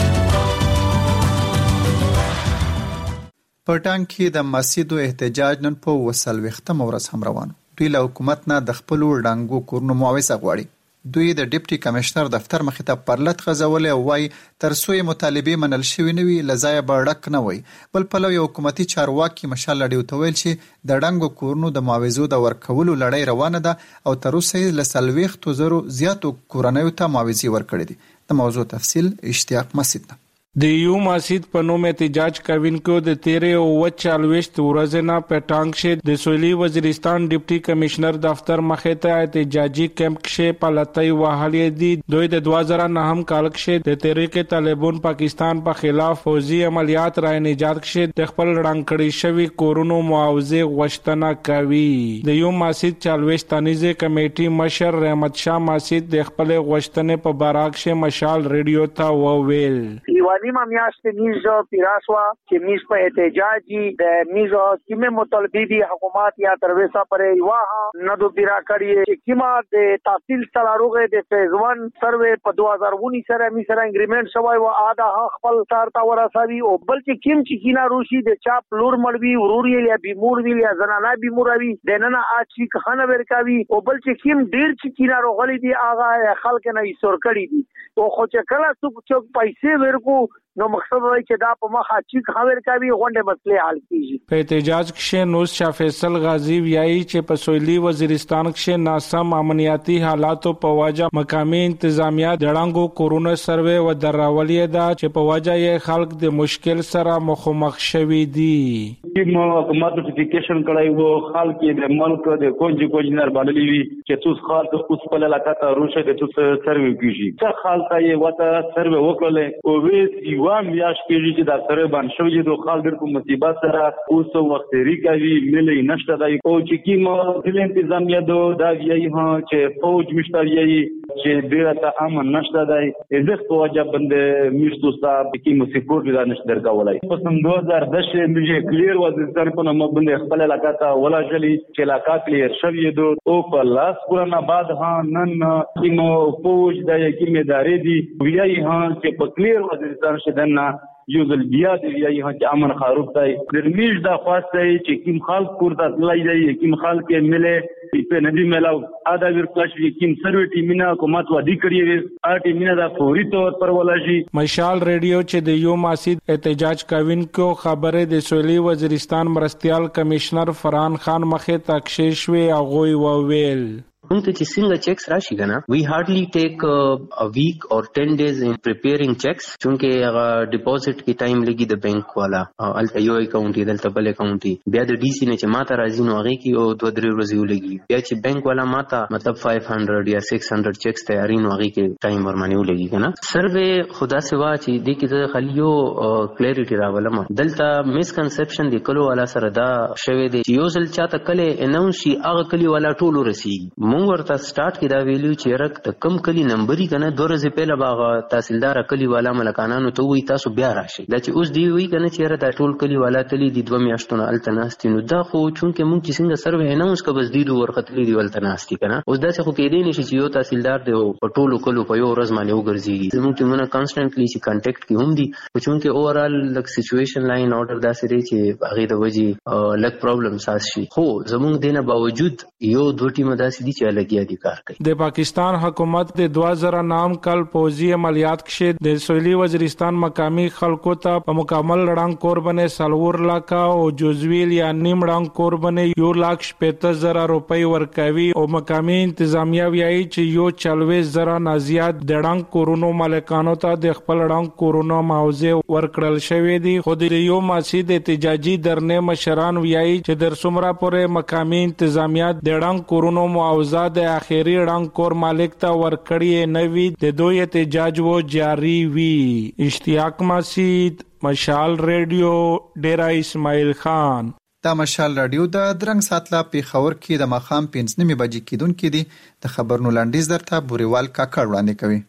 پټان کې د مسجد احتجاج نن په وسلوختم ورځ هم روان. دوی له حکومت نه د خپل وړاندو کورونو معاوضه غواړي. دوی د ډیپټي کمشنر دفتر مخې ته پرلط غځولې او وايي تر څو یې مطالبې منل شوې نه وي له ځایه به ډک نه وي. بل پلو یو حکومتي چارواکي مشال ریډیو ته ویل چې د ډنګو کورونو د معاوضو د ورکولو لړۍ روانه ده او تر اوسه یې له څلوېښتو زرو زیاتو کورنیو ته معاوضې ورکړې دي. د موضوع تفصیل اشتیاق مسعود. د یو مسجد په نوم احتجاج کوونکو د تیرې او وچالويشت ورځې نه په ټانګ شه د سویلي وزیرستان ډیپټي کمشنر دفتر مخې ته احتجاجي کیمپ شه پالتای وهلې دي. دوی د دوه زره نه هم کال کې د تحریک طالبان پاکستان په خلاف فوزي عملیات را نجات شه د خپل رنګړی شوی کورونو معاوضه غوښتنه کوي. د یو مسجد چالويشت تنظیم کمیټي مشر رحمت شاه مسجد د خپل غوښتنې په باراک شه مشال ریډیو ته وویل. نیمه میاشت میز پیراسوا چې میز په احتجاجی د میز کیمه مطالبه حکومت یا ترویسا پر ایواه نه دو پیرا کړی چې کیما د تحصیل سلاروغه د فیز ون سروې په دوه هزار ونیس سره می سره اګریمنت شوی و ادا خپل تارتا ورسوي او بل چې کیم چې کینا روشي د چاپ لور مړوي وروري یا بیمور وی یا زنانه بیمور وی د نن اچي خانه ورکاوي او بل چې کیم ډیر چې کینا روغلي دي اغه خلک نه ایسور کړی دي او خو چې کله څوک پیسې ورکو نو مقصد وای چې دا په مخه چې خبر کوي غونډه مسلې حل کیږي. په احتجاج کې نوز شاه فیصل غازی ویایي چې په سویلي وزیرستان کې ناسم امنیتي حالاتو په وجه مقامي انتظامیه د ډنګو کورونا سروې و دراولې ده چې په وجه یې خلک د مشکل سره مخامخ شوي دي. مو حکومت نوټیفیکیشن کړای وو خلک د ملک د کوج کوج نر باندې وی چې څوس خلک اوس په علاقه ته روشه د څوس سروې کیږي. څه خلک یې وته سروې وکړل او وی وام یاش کېږي چې دا سره باندې شوې د خلک په مصیبت سره اوس وخت ری کوي ملي نشته دای او چې کیمه د انتظامیه دو دا یی ها چې فوج مشتریي چې ډیره امن نشته دای زه په وجه باندې میشتو صاحب کی مسیکور د نشته درکولای په سم دوه هزار دش مې کلیر وزیر په نوم باندې خپل علاقه ته ولا جلی چې علاقه کلیر شوې دو او په لاس قرانه بعد ها نن کیمو فوج د یکیمه داري دي ویای ها چې په کلیر وزیرستان شدنه یو ځل بیا دی یی ها چې امن خاروب دی درمیش دا خواسته چې کیم خلق کورته لای دی کیم خلق کې ملي په ندی ملاو ادا ور کلاش کیم سروي ټیمینا حکومت ودی کړی وي ا ټیمینا دا فوري تور پر ولاشي. مشال ریډیو چې د یو مسجد احتجاج کوونکو خبره د سویلي وزیرستان مرستيال کمشنر فرحان خان مخه تکشیش وی اغوی وویل. مونږ ته چې څنګه چیکس راشي کنه وی هارډلی ټیک ا ویک اور ten days in preparing checks چونکه هغه ډیپوزټ کی ټایم لګي د بانک والا الته یو اکاونټ دلته بل اکاونټ بیا د ډي سي نه چې ماته راځي نو هغه کی او دوه درې ورځې لګي بیا چې بانک والا ماته مطلب five hundred یا six hundred چیکس تیاری نو هغه کی ټایم ورمنه لګي کنه سروې خدا سوا چې د کی د خلیو کلیریټي راولم دلته مسکنسپشن دی کلو والا سره دا شوه دی یو ځل چاته کله اناونس شي هغه کلی والا ټولو رسیږي موږ ورته سٹارټ کې دا ویلو چې رک د کم کلی نمبرې کنه دوه ورځې پهله باغ تحصیلدار کلی والا ملکانانو ته وی تاسو بیا راشي دا چې اوس دی وی کنه چې را ټول کلی والا تلی د دوه میاشتونو التناستي نو دا خو چونکه موږ چې څنګه سروې نه اوس کبس دی دوه ورختلی دی التناستي کنه اوس دا څه خو کې دی نشي چې یو تحصیلدار دی په ټولو کلو په یو ورځ باندې وګرځي زموږ ټیمونه کانسټنټلی چې کانټیکټ کې هم دي خو چونکه اوورال لک سچويشن لاین اورډر دا سری چې هغه د وجې لک پرابلم ساس شي خو زموږ دینه باوجود یو دوه ټیم داسې دي چې لګیا دي کار کوي د پاکستان حکومت د دوه زره نام کل پوزي عملیات کې د سویلي وزیرستان مقامی خلکو ته په مکمل رنګ قربانه سلور لاکا او جزویل یا نیم رنګ قربانه یو لاک شپږ زره روپۍ ورکوي او مقامی انتظامیه ویایي چې یو چلوي زره نازیات د رنګ کورونو مالکانو ته د خپل رنګ کورونو معاوضه ورکړل شوې دي خو د یو ماسید احتجاجي درنه مشران ویایي چې در څومره پورې مقامی انتظامیه د رنګ کورونو معاوضه د اخیری رنګ کور مالک ته ورکړي نه وي د دوی احتجاج و جاری وي اشتیاق ماسید مشال ریډیو ډیرا اسماعیل خان دا مشال رادیو د درنګ ساتلا په خبر کې د مخام پنځه نیمه بجې کېدونکې دي د خبرونو لاندیز درته بوريوال کاکړ وړاندې کوي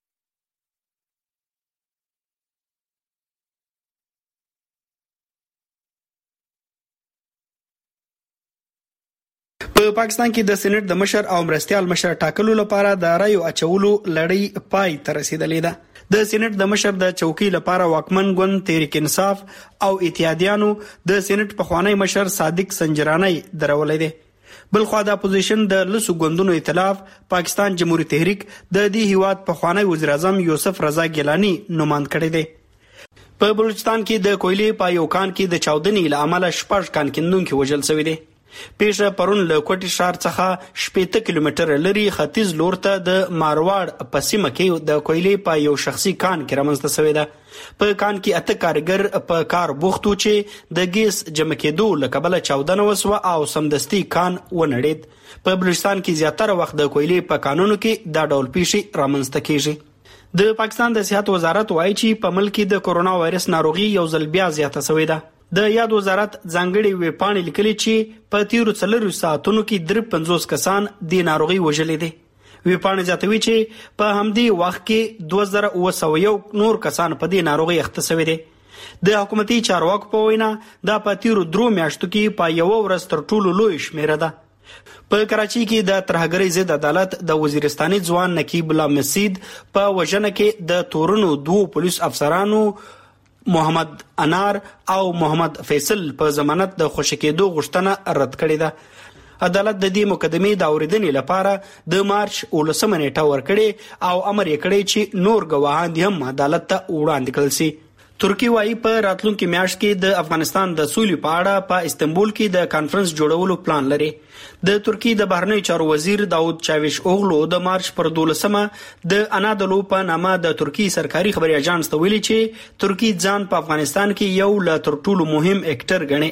په پاکستان کې د سېنات د مشر او مرستيال مشر ټاکلو لپاره د رایو اچولو لړۍ پای ته رسیدلې ده د سېنات د مشر د چوکۍ لپاره واکمن ګوند تحریک انصاف او اتحادیانو د سېنات پخوانی مشر صادق سنجرانی درولې دي بل خو د اپوزیشن د لسو ګوندونو ائتلاف پاکستان جمهوریت تحریک د دې هیواد پخوانی وزیر اعظم یوسف رضا ګیلانی نوماند کړی دی په بلوچستان کې د کویلې په یو کان کې د چاودنې له امله شپږ کان کیندونکو وژل شوي دي پیښه پرون له کوټي شهر څخه شپږ کیلومتر لري ختیځ لور ته د مارواړ په سیمه کې د کویلې په یو شخصي کان کې رامنځته شوې ده په کان کې اته کارګر په کار بوختو چې د ګیس جمع کېدو له کبله چاودنه وسوه او سمدستي کان ونړېد په بلوچستان کې زیاتره وخت د کویلې په کانونو کې دا ډول پیښې رامنځته کیږي د پاکستان د صحت وزارت وایي چې په ملک کې د کورونا وایرس ناروغي یو ځل بیا زیاته شوې ده د یاد وزارت ځانګړي ویبپاڼې لیکلي چې په تیرو څلورو ساعتونو کې درې پنځوس کسان د ناروغي وژلي دي ویبپاڼې زیاتوي چې په همدې وخت کې دوه زره اوه سوه یو نور کسان په دې ناروغي اخته شوي دي د حکومتي چارواکو په وینا دا په تیرو درو میاشتو کې په یو ورځ تر ټولو لوی شمیره ده په کراچي کې د ترهګرۍ ضد عدالت د وزیرستاني ځوان نقیب الله مسید په وژنه کې د تورنو دوه پولیس افسرانو محمد انار او محمد فیصل په ضمانت د خوشی کېدو غوښتنه رد کړې ده عدالت د دې مقدمې د اوریدنې لپاره د مارچ ولسمه نیټه ورکړې او امر یې کړی چې نور ګواهان هم عدالت ته وړاندې کړل شي ترکی وايي په راتلونکي میاشت کې د افغانستان د سولې په اړه په استنبول کې د کانفرنس جوړولو پلان لري د ترکی د بهرنی چارو وزیر داود چاوش اوغلو د مارچ پر دولسمه د انادولو په نامه د ترکی سرکاري خبري اژانس ته ویلي چې ترکی ځان په افغانستان کې یو له تر ټولو مهم اکټر ګڼي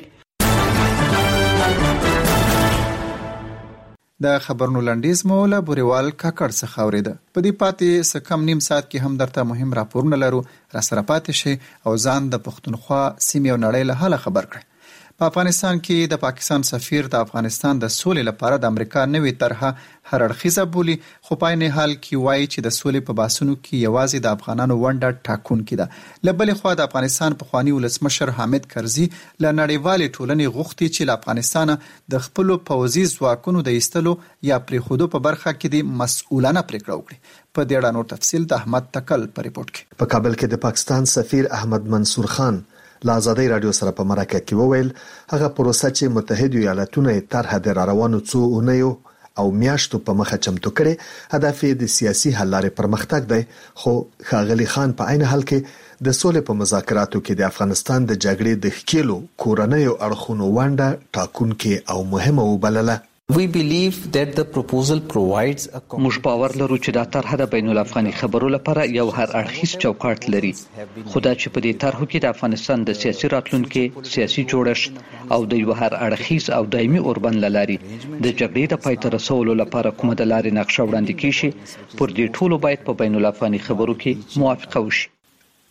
د خبرونو لنډیز مو له بوريوال کاکړ څخه اوریده په دې پاتې سکم نیم ساعت کې هم درته مهم راپورونه لرو را سره پاتې شي او ځان د پښتونخوا سیمې او نړۍ له حاله خبر کړئ په افغانستان کې د پاکستان سفیر د افغانستان د سولې لپاره د امریکا نوې طرحه هر اړخیزه بولي خو په عین حال کې وایي چې د سولې په باسونو کې یوازې د افغانانو ونډه ټاکونکې ده له بلې خوا د افغانستان پخوانی ولسمشر حامد کرزي له نړیوالې ټولنې غوښتي چې له افغانستانه د خپلو پوځي ځواکونو د ایستلو یا پرېښودو په برخه کې د مسؤلانه پرېکړه وکړي په دې اړه نور تفصیل د احمد تکل په ریپورت کې په کابل کې د پاکستان سفیر احمد منصور خان لا آزادۍ رادیو سره په مرکه کې وویل هغه پروسه چې متحده ایالاتونه طرح د روانو څو اونیو او میاشتو په مخه چمتو کړي هدف یې د سیاسي حل لارې پرمختګ دی خو ښاغلي خان په عین حال کې د سولې په مذاکراتو کې د افغانستان د جګړې د ښکېلو کورنیو اړخونو ونډه ټاکونکې او مهمه وبلله We believe that the proposal provides a موږ باور لرو چې دا طرحه د بین الافغاني خبرو لپاره یو هر اړخیز چوکاټ لري خو دا چې په دې طرحو کې د افغانستان د سیاسي راتلونکي سیاسي جوړښت او د یو هر اړخیز او دایمي اوربند لاري د جګړې د پای ته رسولو لپاره کومه د لارې نقشه وړاندې کیږي پر دې ټولو باید په بین الافغاني خبرو کې موافقه وشي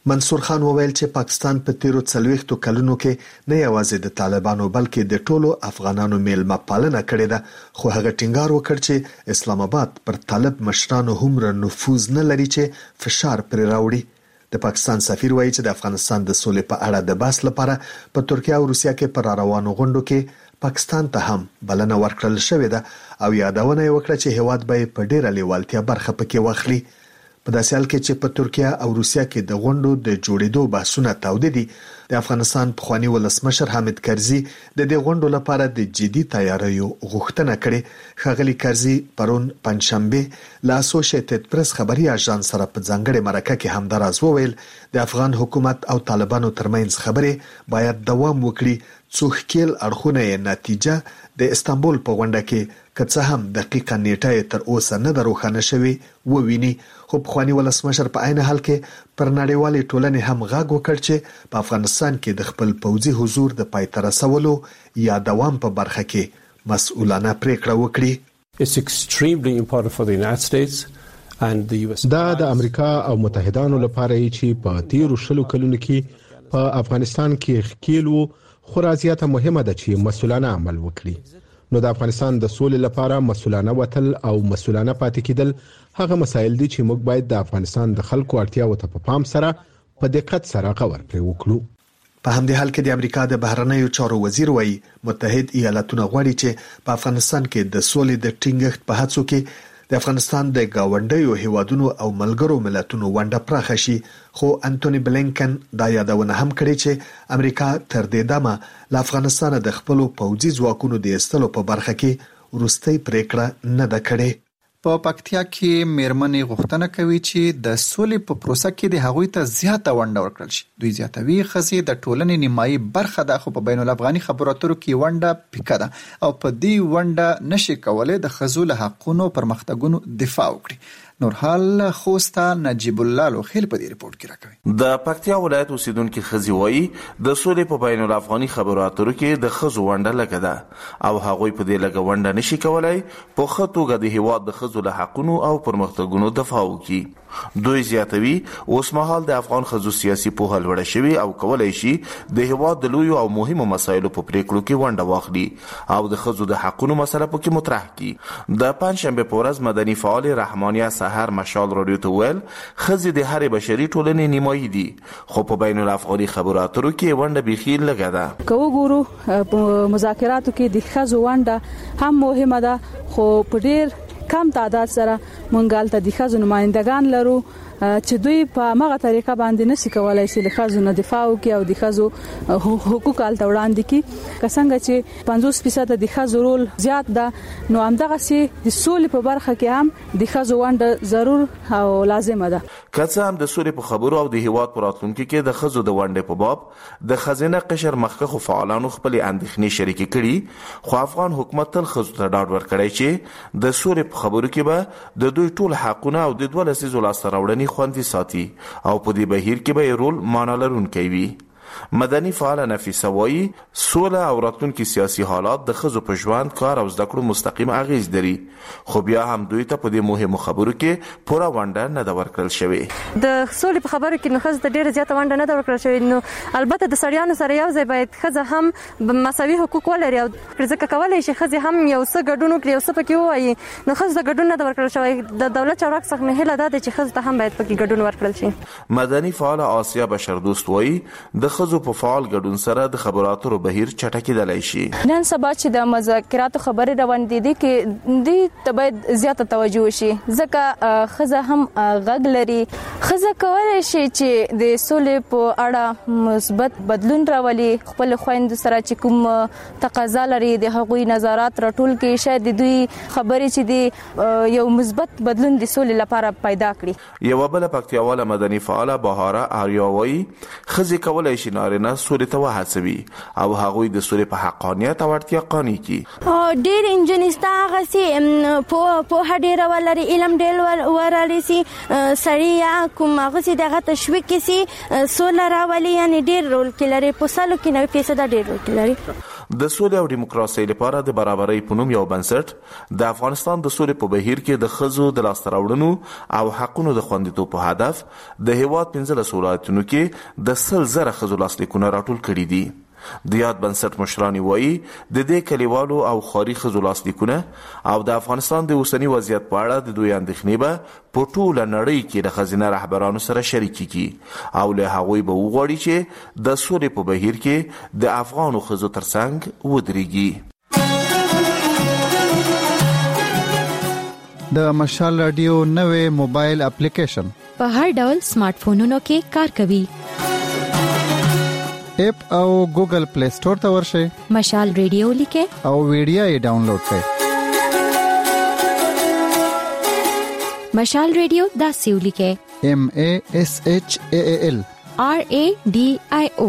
منصور خان وویل چې پاکستان په تیرو څلويختو کلونو کې نه یوازې د طالبانو بلکې د ټولو افغانانو میلمه پالنه کړې ده، خو هغه ټینګار وکړ چې اسلام آباد پر طالب مشرانو هم نفوذ نه لري چې فشار پر راوړي. د پاکستان سفیر وایي چې د افغانستان د سولې په اړه د بحث لپاره په ترکیه او روسیه کې پر روانو غونډو کې پاکستان ته هم بلنه ورکړل شوې ده او یادونه یې وکړه چې هیواد به په ډیره لیوالتیا برخه پکې واخلي. په داسې حال کې چې په ترکیه او روسیه کې د غونډو د جوړېدو بحثونه تاوده دي، د افغانستان پخوانی ولسمشر حامد کرزي د دې غونډو لپاره د جدي تیاریو غوښتنه کړې. ښاغلي کرزي پرون پنځشنبه له اسوسییټډ پریس خبري اژانس سره په ځانګړي مرکه کې همداراز وویل د افغان حکومت او طالبانو ترمنځ خبرې باید دوام وکړي، څو ښکیل اړخونه نتیجه د استانبول په غونډه کې که څه هم دقیقه نیټه تر اوسه نه ده روښانه شوې وویني. خو پخوانی ولسمشر په عین حال کې پر نړیوالې ټولنې هم غږ وکړ چې په افغانستان کې د خپل پوځي حضور د پای ته رسولو یا دوام په برخه کې مسؤلانه پریکړه وکړي. دا د امریکا او متحدانو لپاره چې په تیرو شلو کلونو کې په افغانستان کې ښکیلو خورازیاته مهمه ده چې مسؤلانه عمل وکړي. نو د افغانستان د سولې لپاره مسؤلانه وتل او مسؤلانه پاتې کېدل هغه مسایل دي چې موږ باید د افغانستان د خلکو اړتیاو ته په پام سره په دقت سره غور پرې وکړو. په همدې حال کې د امریکا د بهرنیو چارو وزیر وایي متحد ایالاتونه غواړي چې په افغانستان کې د سولې د ټینګښت په هڅو کې د افغانستان د گاونډیو هیوادونو او ملګرو ملتونو ونډه پراخه شي. خو انټونی بلینکن دا یادونه هم کړې چې امریکا تر دې دمه له افغانستان د خپل پوځي ځواکونو د ایستلو په برخه کې وروستۍ پریکړه نه ده کړې. په پکتیا کې میرمنې غوښتنه کوي چې د سولې په پروسه کې د هغوی ته زیاته ونډه ورکړل شي. دوی زیاتوي ښځې د ټولنې نیمایي برخه ده، خو په بین الافغاني خبرو اترو کې ونډه پیکه ده او په دې ونډه نشي کولای د ښځو له حقونو پرمختګونو دفاع وکړي. نورحال خوستا نجیب الله لوخیل په دې ریپورت کې راکوي. د پکتیا ولایت اوسیدونکو ښځې وایي د سولې په بین الافغاني خبرو اترو کې د ښځو ونډه لږه ده او هغوی په دې لږه ونډه نشي کولای په ښه توګه د هیواد د ښځو له حقونو او پرمختګونو دفاع وکړي. دوی زیاتوي اوس مهال د افغان ښځو سیاسي پوهه لوړه شوې او کولای شي د هیواد د لویو او مهمو مسایلو په پریکړو کې ونډه واخلي او د ښځو د حقونو مسله پکې مطرح کړي. د پنځشنبه په ورځ مدني فعال رحمانیه سحر مشال رادیو ته ویل ښځې د هرې بشري ټولنې نیمایي دي، خو په بین الافغاني خبرو اترو کې ونډه بیخي لږه ده. که وګورو په مذاکراتو کې د ښځو ونډه هم مهمه ده، خو په ډیر کم تعداد سره مونږ ته د ښځو نمائندگان لرو چې دوی په هغه طریقه باندې نشي کولای چې د ښځو نه دفاع وکړي او د ښځو حقوق الته وړاندې کړي. که څنګه چې پنځوس فیصد د ښځو رول زیات ده، نو همدغه سي د سولې په برخه کې هم د ښځو ونډه ضرور او لازمه ده. که څه هم د سولې په خبرو او د هیواد په راتلونکي کې د ښځو د ونډې په باب د خزینه قشر مخکښو فعالانو خپلې اندېښنې شریکې کړي، خو افغان حکومت تل ښځو ته ډاډ ورکړی چې د سولې په خبرو کې به د دوی ټول حقونه او د دوه لسیزو لاسته راوړنې خوندي ساتي او په دې بهیر کې به رول معنا لرونکی وي. مدني فعال نفیسه وایي سوله او راتلونکي سیاسي حالات د ښځو په ژوند، کار او زده کړو مستقیم اغیز لري، خو بیا هم دوی ته په دې مهمو خبرو کې پوره ونډه نه ده ورکړل شوې. د سولې په خبرو کې نو ښځو ته ډېره زیاته ونډه نه ده ورکړل شوې. نو البته د سړیانو سره یو ځای باید ښځه هم مساوي حقوق ولري او ځکه کولی شي ښځې هم یو څه ګډون وکړي، یو څه پکې ووایي. نو ښځو ته ګډون نه ده ورکړل شوی. د دولت چارواکو څخه مې هیله دا ده چې ښځو ته هم باید پکې ګډون ورکړل شي. مدني فعال آسیا بشردوست وایي د ښځو په فعال ګډون سره د خبرو اترو بهیر چټکېدلی شي. نن سبا چې د مذاکراتو خبرې روانې دي کې دې ته باید زیاته توجه وشي، ځکه ښځه هم غږ لري. ښځه کولی شي چې د سولې په اړه مثبت بدلون راولي، خپل خویندو سره چې کوم تقاضا لري د هغوی نظارات راټول کړي، شاید د دوی خبرې چې د یو مثبت بدلون د سولې لپاره پیدا کړي. یوه بله پکتیاواله مدني فعاله بهاره آریا وایي ښځې کولی شي نارینه سولې ته وهڅوي او هغوی د سولې په حقانیت او اړتیا قانع کړي. ډېر انجنې ستا هغسې پوهه ډېره ولري، علم ډېر ولري سي سړي یا کوم هغسې د هغه تشویق کې سي سوله راولي، یعنې ډېر رول کې لري. په سلو کې نوي فیصده ډېر رول کې لري. د سولې او دیموکراسۍ لپاره د برابرۍ په نوم یو بنسټ د افغانستان د سولې په بهیر کې د ښځو د لاسته راوړنو او حقونو د خوندیتوب په هدف د هیواد پنځلس ولایتونو کې د سل زره ښځو لاسلیکونه راټول کړي دي. د یاد بنسټ مشران وایي د دې کلیوالو او ښاري ښځو لاسلیکونه او د افغانستان د اوسني وضعیت په اړه د دوی اندېښنې به په ټوله نړۍ کې د ښځینه رهبرانو سره شریکې کړي او له هغوی به وغواړي چې د سولې په بهیر کې د افغانو ښځو ترڅنګ ودرېږي. د مشال رادیو نوې موبایل اپلیکیشن په هر ډول سمارټ فونونو کې کار کوي. اپ او ګوګل پلی سٹور ته ورشئ، مشال ریډیو لیکئ او ویډیو یې ډاونلوډ کړئ. مشال ریډیو داسې ولیکئ: M A S H A A L R A D I O.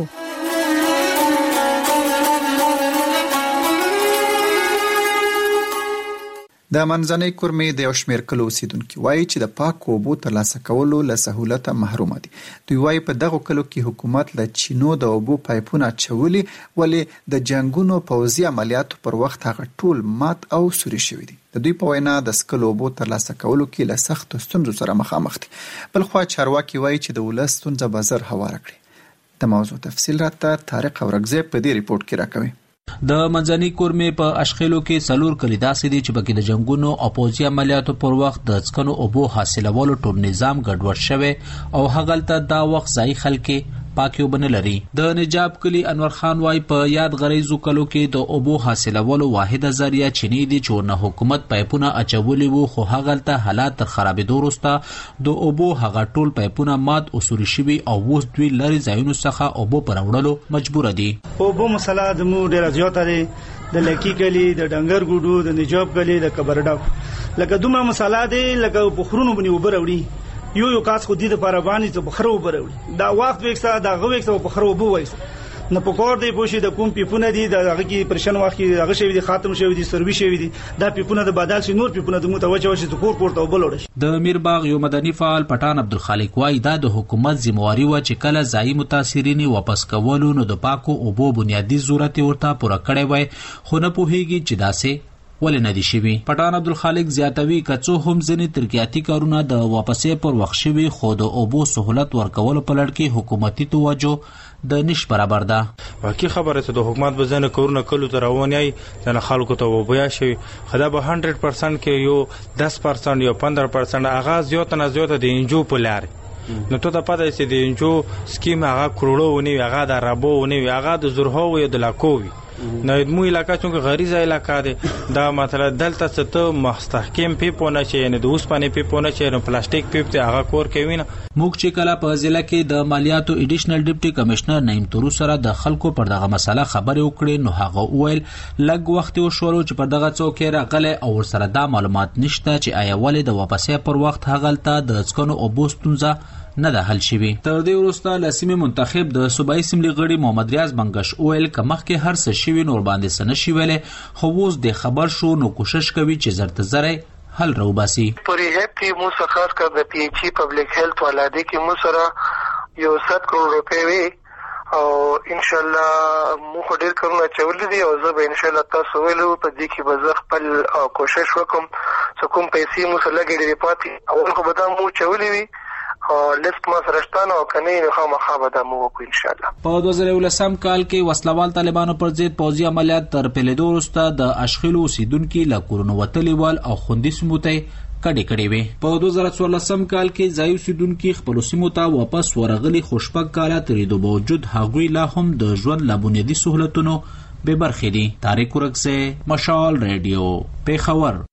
د منځنۍ کورمې د یو شمېر کلو اوسیدونکي وایي چې د پاکو اوبو ترلاسه کولو له سهولته محرومه دي. دوی وایي په دغو کلو کې حکومت له چینو د اوبو پایپونه اچولي، ولې د جنګونو پوځي عملیاتو پر وخت هغه ټول مات او سوري شوي دي. د دوی په وینا د څښلو اوبو ترلاسه کولو کې له سختو ستونزو سره مخامخ دي. بلخوا چارواکي وایي چې د ولس ستونزه به زر هواره کړي. د موضوع تفصیل راته طارق اورګزی په دې ریپورت کې راکوي. د منځنۍ کورمې په اشخیلو کې څلور کلي داسې دي چې پکې د جنګونو او پوځي عملیاتو پر وخت د څښلو اوبو حاصلولو ټول نظام ګډوډ شوی او هغلته دا وخت ځای خلک پاکي وبنه لري. د نجاب کلی انور خان وای په یاد غریزو کلو کې د اوبو حاصلولو واحده ذریعہ چینی دي چې نه حکومت پایپونه اچولي وو، خو هغلته حالات تر خرابېدو وروسته د اوبو هغه ټول پایپونه مات او سوري شوي او اوس دوی لري ځایونو څخه اوبو پر وړلو مجبور دي. اوبو مسله د مو ډېر زیاته دي، د لکی کلی، د ډنګر ګوډو، د نجاب کلی، د کبرډاک، لکه دومره مسله دي لکه بخورونو باندې اوبه راوړي. یو یو کاس خو دې د پاره باندې ته بخرو وبروي دا وخت وکسا دا غو وکسا بخرو وبو وایس نه پکور دی پوشي د کوم پیپونه دي د هغه کې پرشن وخت کې هغه شوی دي ختم شوی دي سروي شوی دي دا پیپونه د بدل شي نور پیپونه د متوجه شي کور کور ته وبلوړ شي. د میرباغ یو مدني فعال پټان عبدالخالق وای دا د حکومت ذمہواری و چې کله ځای متاثرین واپس کولو نو د پاکو اوبو بنیادی ضرورت ورته پوره کړی وای، خو نه پوهیږي چې داسې ولې نه دي شوي. پټان عبدالخالق زیاتوي کڅو هم ځینې ترقیاتي کارونه د واپسې پر وخت شوي، خو د اوبو سهولت ورکولو په لړ کې حکومتي توجه د نش برابر ده. واقعي خبره ته د حکومت به ځنه کورونه کلو ته روان یای ځنه خلکو ته وبیا شي خدا به صد درصد کې یو دس درصد یا پندرہ درصد اغاز زیات نه زیات د انجو په لار نو ته د پاتې چې د انجو سکیم هغه کروڑو ونی هغه د ربو ونی هغه د زرهو یا د لاکووي نو مو علاقہ چونکه غریزه علاقہ ده دا مطلب دلته څه مستحکم پیپونه چې نه د اوس باندې پیپونه چې نو پلاستیک پیپ ته هغه کور کوي نه. موږ چې کله په ضلع کې د مالیاتو ایډیشنل ډیپټي کمشنر نعیم تورو سره د خلکو پر دغه مسله خبرې وکړې نو هغه وویل لږ وخت وشورو چې پر دغه څوکۍ راغله او ورسره دا معلومات نشته چې آیا ولې د واپسې پر وخت هغلته د څکونو او بوستونزه نه ده حل شوی. تر دې وروسته لسیمه منتخب د صوبایي اسمبلی غړي محمد ریاض بنگش اویل کمخ کې هر څه شوی نور باندې سن شي ویلې خو اوس د خبر شو نو کوشش کوي چې زرت زره حل روباسي. پرې هپ کې مو خاص کر د پی ایچ ای پبلک هیلث ولادي کې مو سره یو ست کروڑ روپے وی او ان شاء الله مو ډیر کارونه چولې دي او زه به ان شاء الله تاسو ویلو په دې کې به زه خپل کوشش وکم چې کوم پیسې مو سره لګېدې پاتې اول خو به دا مو چولې وي لیست ما سرشتانه او کنه نه خامخا به د مو وکړو ان شاء الله. په دوه زره ولسم کال کې وسلوال طالبانو پر ضد پوځي عملیات تر پیلېدو وروسته د اشخیلو اوسیدونکو له کورونو وتلي ول او خوندي سیمو ته کډې کړې وي. په دوه زره څوارلسم کال کې ځای اوسیدونکو خپل سیمو ته واپس ورغلي خوشبک کاله ترې د باوجود هغوی لا هم د ژوند له بنیادي سہولتونو بې برخې دي. طارق اورګزی، مشال ریډیو، پیښور.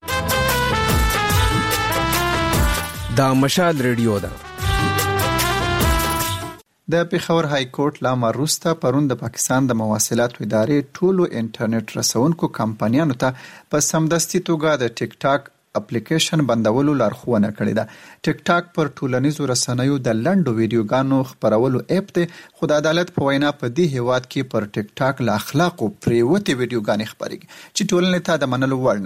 دا مشال ریډیو ده. د پیښور های کورټ لا مروسته پرون د پاکستان د مواصلاتو ادارې ټولو انټرنیټ رسونکو کمپنیانو ته په سمدستي توګه د ټیک ټاک اپلیکیشن بندولو لارښوونه کړې ده. ټیک ټاک پر ټولنیزو رسنیو د لنډو ویډیوګانو خپرولو اپ دی، خو د عدالت په وینا په دې هیواد کې پر ټیک ټاک له اخلاقو پریوتې ویډیوګانې خپرېږي چې ټولنې ته د منلو وړ نه دي.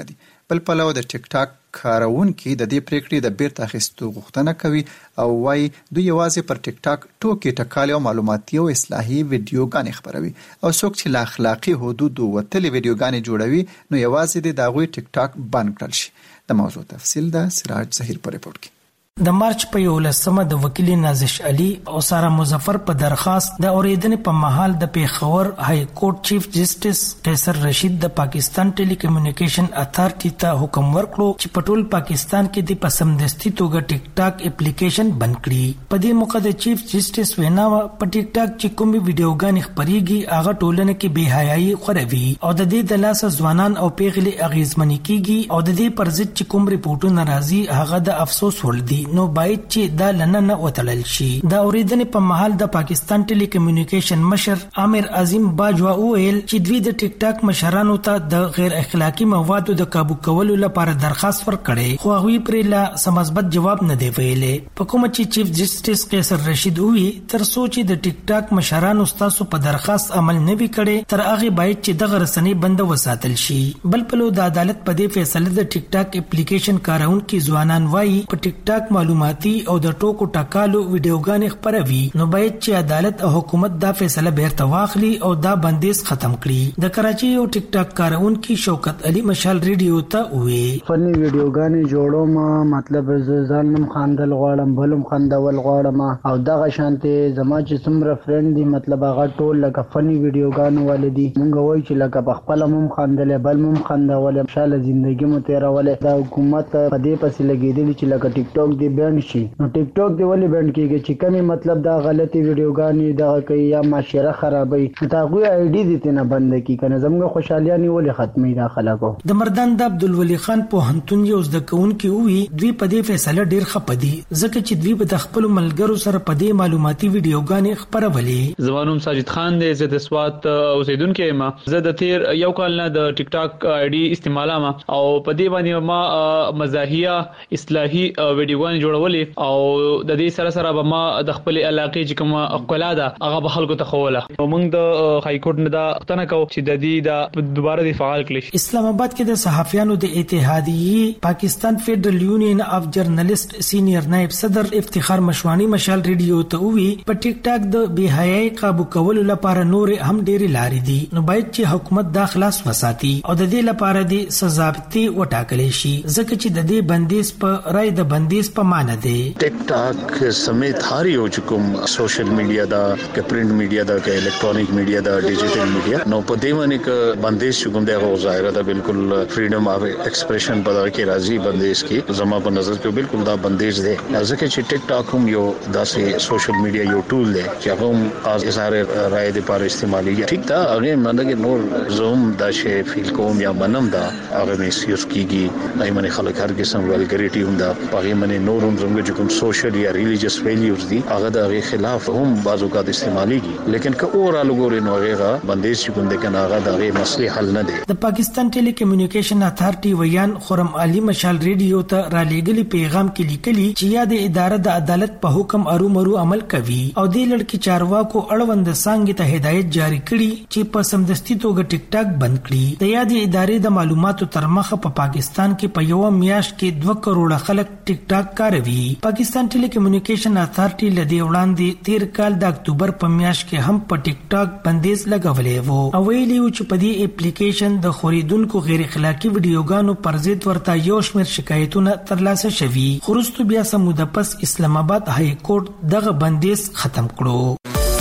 بل پلو د ټیک ټاک کارونکي د دې پریکړې د بیرته اخیستو غوښتنه کوي او وايي دوی یوازې پر ټیک ټاک ټوکې ټکالې او معلوماتي او اصلاحي ویډیوګانې خبروي او څوک چې له اخلاقي حدودو وتلې ویډیوګانې جوړوي نو یوازې د هغوی ټیک ټاک بند کړل شي. د موضوع تفصیل د سراج ظهیر په ریپورت کې. د مارچ په یولسمه د وکیل نازش علي او سارا مظفر په درخواست د اوریدنې په محل د پیښور های کورټ چیف جسټس قیصر رشید د پاکستان ټیلی کمیونیکیشن اتھارټي ته حکم ورکړو چې په ټول پاکستان کې د پسمدستي توګه ټیک ټاک اپلیکیشن بند کړي. په دې موقع د چیف جسټس وینا په ټیک ټاک چې کومې ویډیوګانې خپريږي هغه ټولنه کې بے حیايي خوروي او د دې د لاسه ځوانان او پیغلې اغیزمنې کیږي او د دې پر ضد چې کوم ریپورتونه راځي هغه د افسوس وړ دي نو باید چې دا لننه وتړل شي. دا اوریدنې په محل د پاکستان ټیلی کمیونیکیشن مشر عامر عظیم باجوا ویل چې دوی د ټیک ټاک مشرانو ته د غیر اخلاقی موادو د قابو کولو لپاره درخواست ورکړي خو هغه پرې لا سمثبت جواب نه دی ویلې. په کوم چې چیف جسټس قیصر رشید وی تر سوچ د ټیک ټاک مشرانو تاسو په درخواست عمل نه وکړي تر هغه باید چې د غرسنې بند وساتل شي. بل په لو د عدالت په دې فیصله د ټیک ټاک اپلیکیشن کارونکي ځوانان وایي په ټیک ټاک معلومات او د ټوکو ټکالو ویډیوګانې خپروي نو باید چې عدالت او حکومت دا فیصله بیرته واخلي او دا بندیز ختم کړي. د کراچي یو ټیک ټاک کارونکي شوکت علي مشال ریډیو ته وی فني ویډیوګانې جوړوم مطلب ځان نم خاندل غواړم بلم خندول غواړم او دغه شانته زما چې څومره فرند دي مطلب هغه ټول لکه فني ویډیوګانې ولدي مونږ وایي چې لکه په خپل مم خاندل بل مم خندول شاله ژوندۍ مو تیرول دا حکومت په دې پسې لګیدلی چې لکه ټیک ټاک دی بند شي نو ټیک ټاک دی ولې بند کیږي چې کمی مطلب دا غلطي ویډیوګانې دا کوي یا معاشره خرابوي دا غوي آی ډی دي نه بند کی کنه زموږ خوشحاليانه ولې ختمي دا خلکو. د مردان د عبدالولي خان په هنتون یو د کون کې وی دوی په دې فیصله ډیر خپدي ځکه چې دوی په خپل ملګرو سره په دې معلوماتي ویډیوګانې خبرولې. زمانوم ساجد خان دی زه د سوات اوسیدونکو ما زه د تیر یو کال نه د ټیک ټاک آی ډی استعمالوم او په دې باندې ما مزاحیه اصلاحي ویډیوګانې جوړولې او د دې سره سره به ما د خپل علاقې چې کومه خپل ده هغه به خلکو ته خوله موږ د های کورټ نه دا غوښتنه کوو چې د دې د دوباره د فعال کړي. اسلام آباد کې د صحافیانو د اتحادیې پاکستان فیډرل یونین اف جرنالست سینیئر نائب صدر افتخار مشوانی مشال ریډیو ته وی په ټیک ټاک د بے حیايي قابو کولو لپاره نور هم ډېری لارې دي نو باید چې حکومت دا خلاص وساتي او د دې لپاره د سزاپتي وټاکلې شي ځکه چې د دې بندیز په رائے د بندیز په معنی دی. ټیک ټاک سمیت هر یو چې کوم سوشل میډیا دا ک پرنٹ میډیا دا ک الکترونیک میډیا دا ډیجیټل میډیا نو په دې باندې ک بندیز کوم دی غو ظاهر دا بالکل فریډم اف ایکسپریشن په دغه کې راځي بندیز کې زما په نظر کې بالکل دا بندیز دی ځکه چې ټیک ټاک هم یو داسې سوشل میډیا یو ټول دی چې هغه از اظهار رائے لپاره استعمالي ټیک دا هغه باندې نور زوم دا شی فیل کوم یا منم دا هغه مې سیوس کیږي ایمن خلک هر قسم ولګریټي هم دا هغه باندې نور هم زموږ کوم سوشل یا ریلیجیس ویلیوز دي هغه د خلاف هم بازو کا استعماليږي لیکن که اورال ګوري نو هغه بندیز کوم د کنه هغه د مسلې حل نه دی. د پاکستان ټیلی کمیونیکیشن اتھارټي ویان خرم علي مشال ریډیو ته را لېګلي پیغام کې لیکلي چې یا د اداره د عدالت په حکم ارومرو عمل کوي او د لړکی چارواکو اړوند څنګه ته هدایت جاری کړي چې په سمدستي توګه ټیک ټاک بند کړي. د یادې ادارې د معلوماتو تر مخه په پاکستان کې په یو میاشت کې دوه کروڑه خلک ټیک ټاک کاروي. پاکستان ټیلی کمیونیکیشن اتھارټي لدی وړاندې تیر کال د اکتوبر په میاشت کې هم په ټیک ټاک بندیز لګولې وو او ویلي و چې په دې اپلیکیشن د خوریدونکو غیر اخلاقی ویډیوګانو پر ضد ورته یو شمېر شکایتونه ترلاسه شوي خو وروسته بیا څه موده پس اسلام آباد های کورټ دغه بندیز ختم کړو.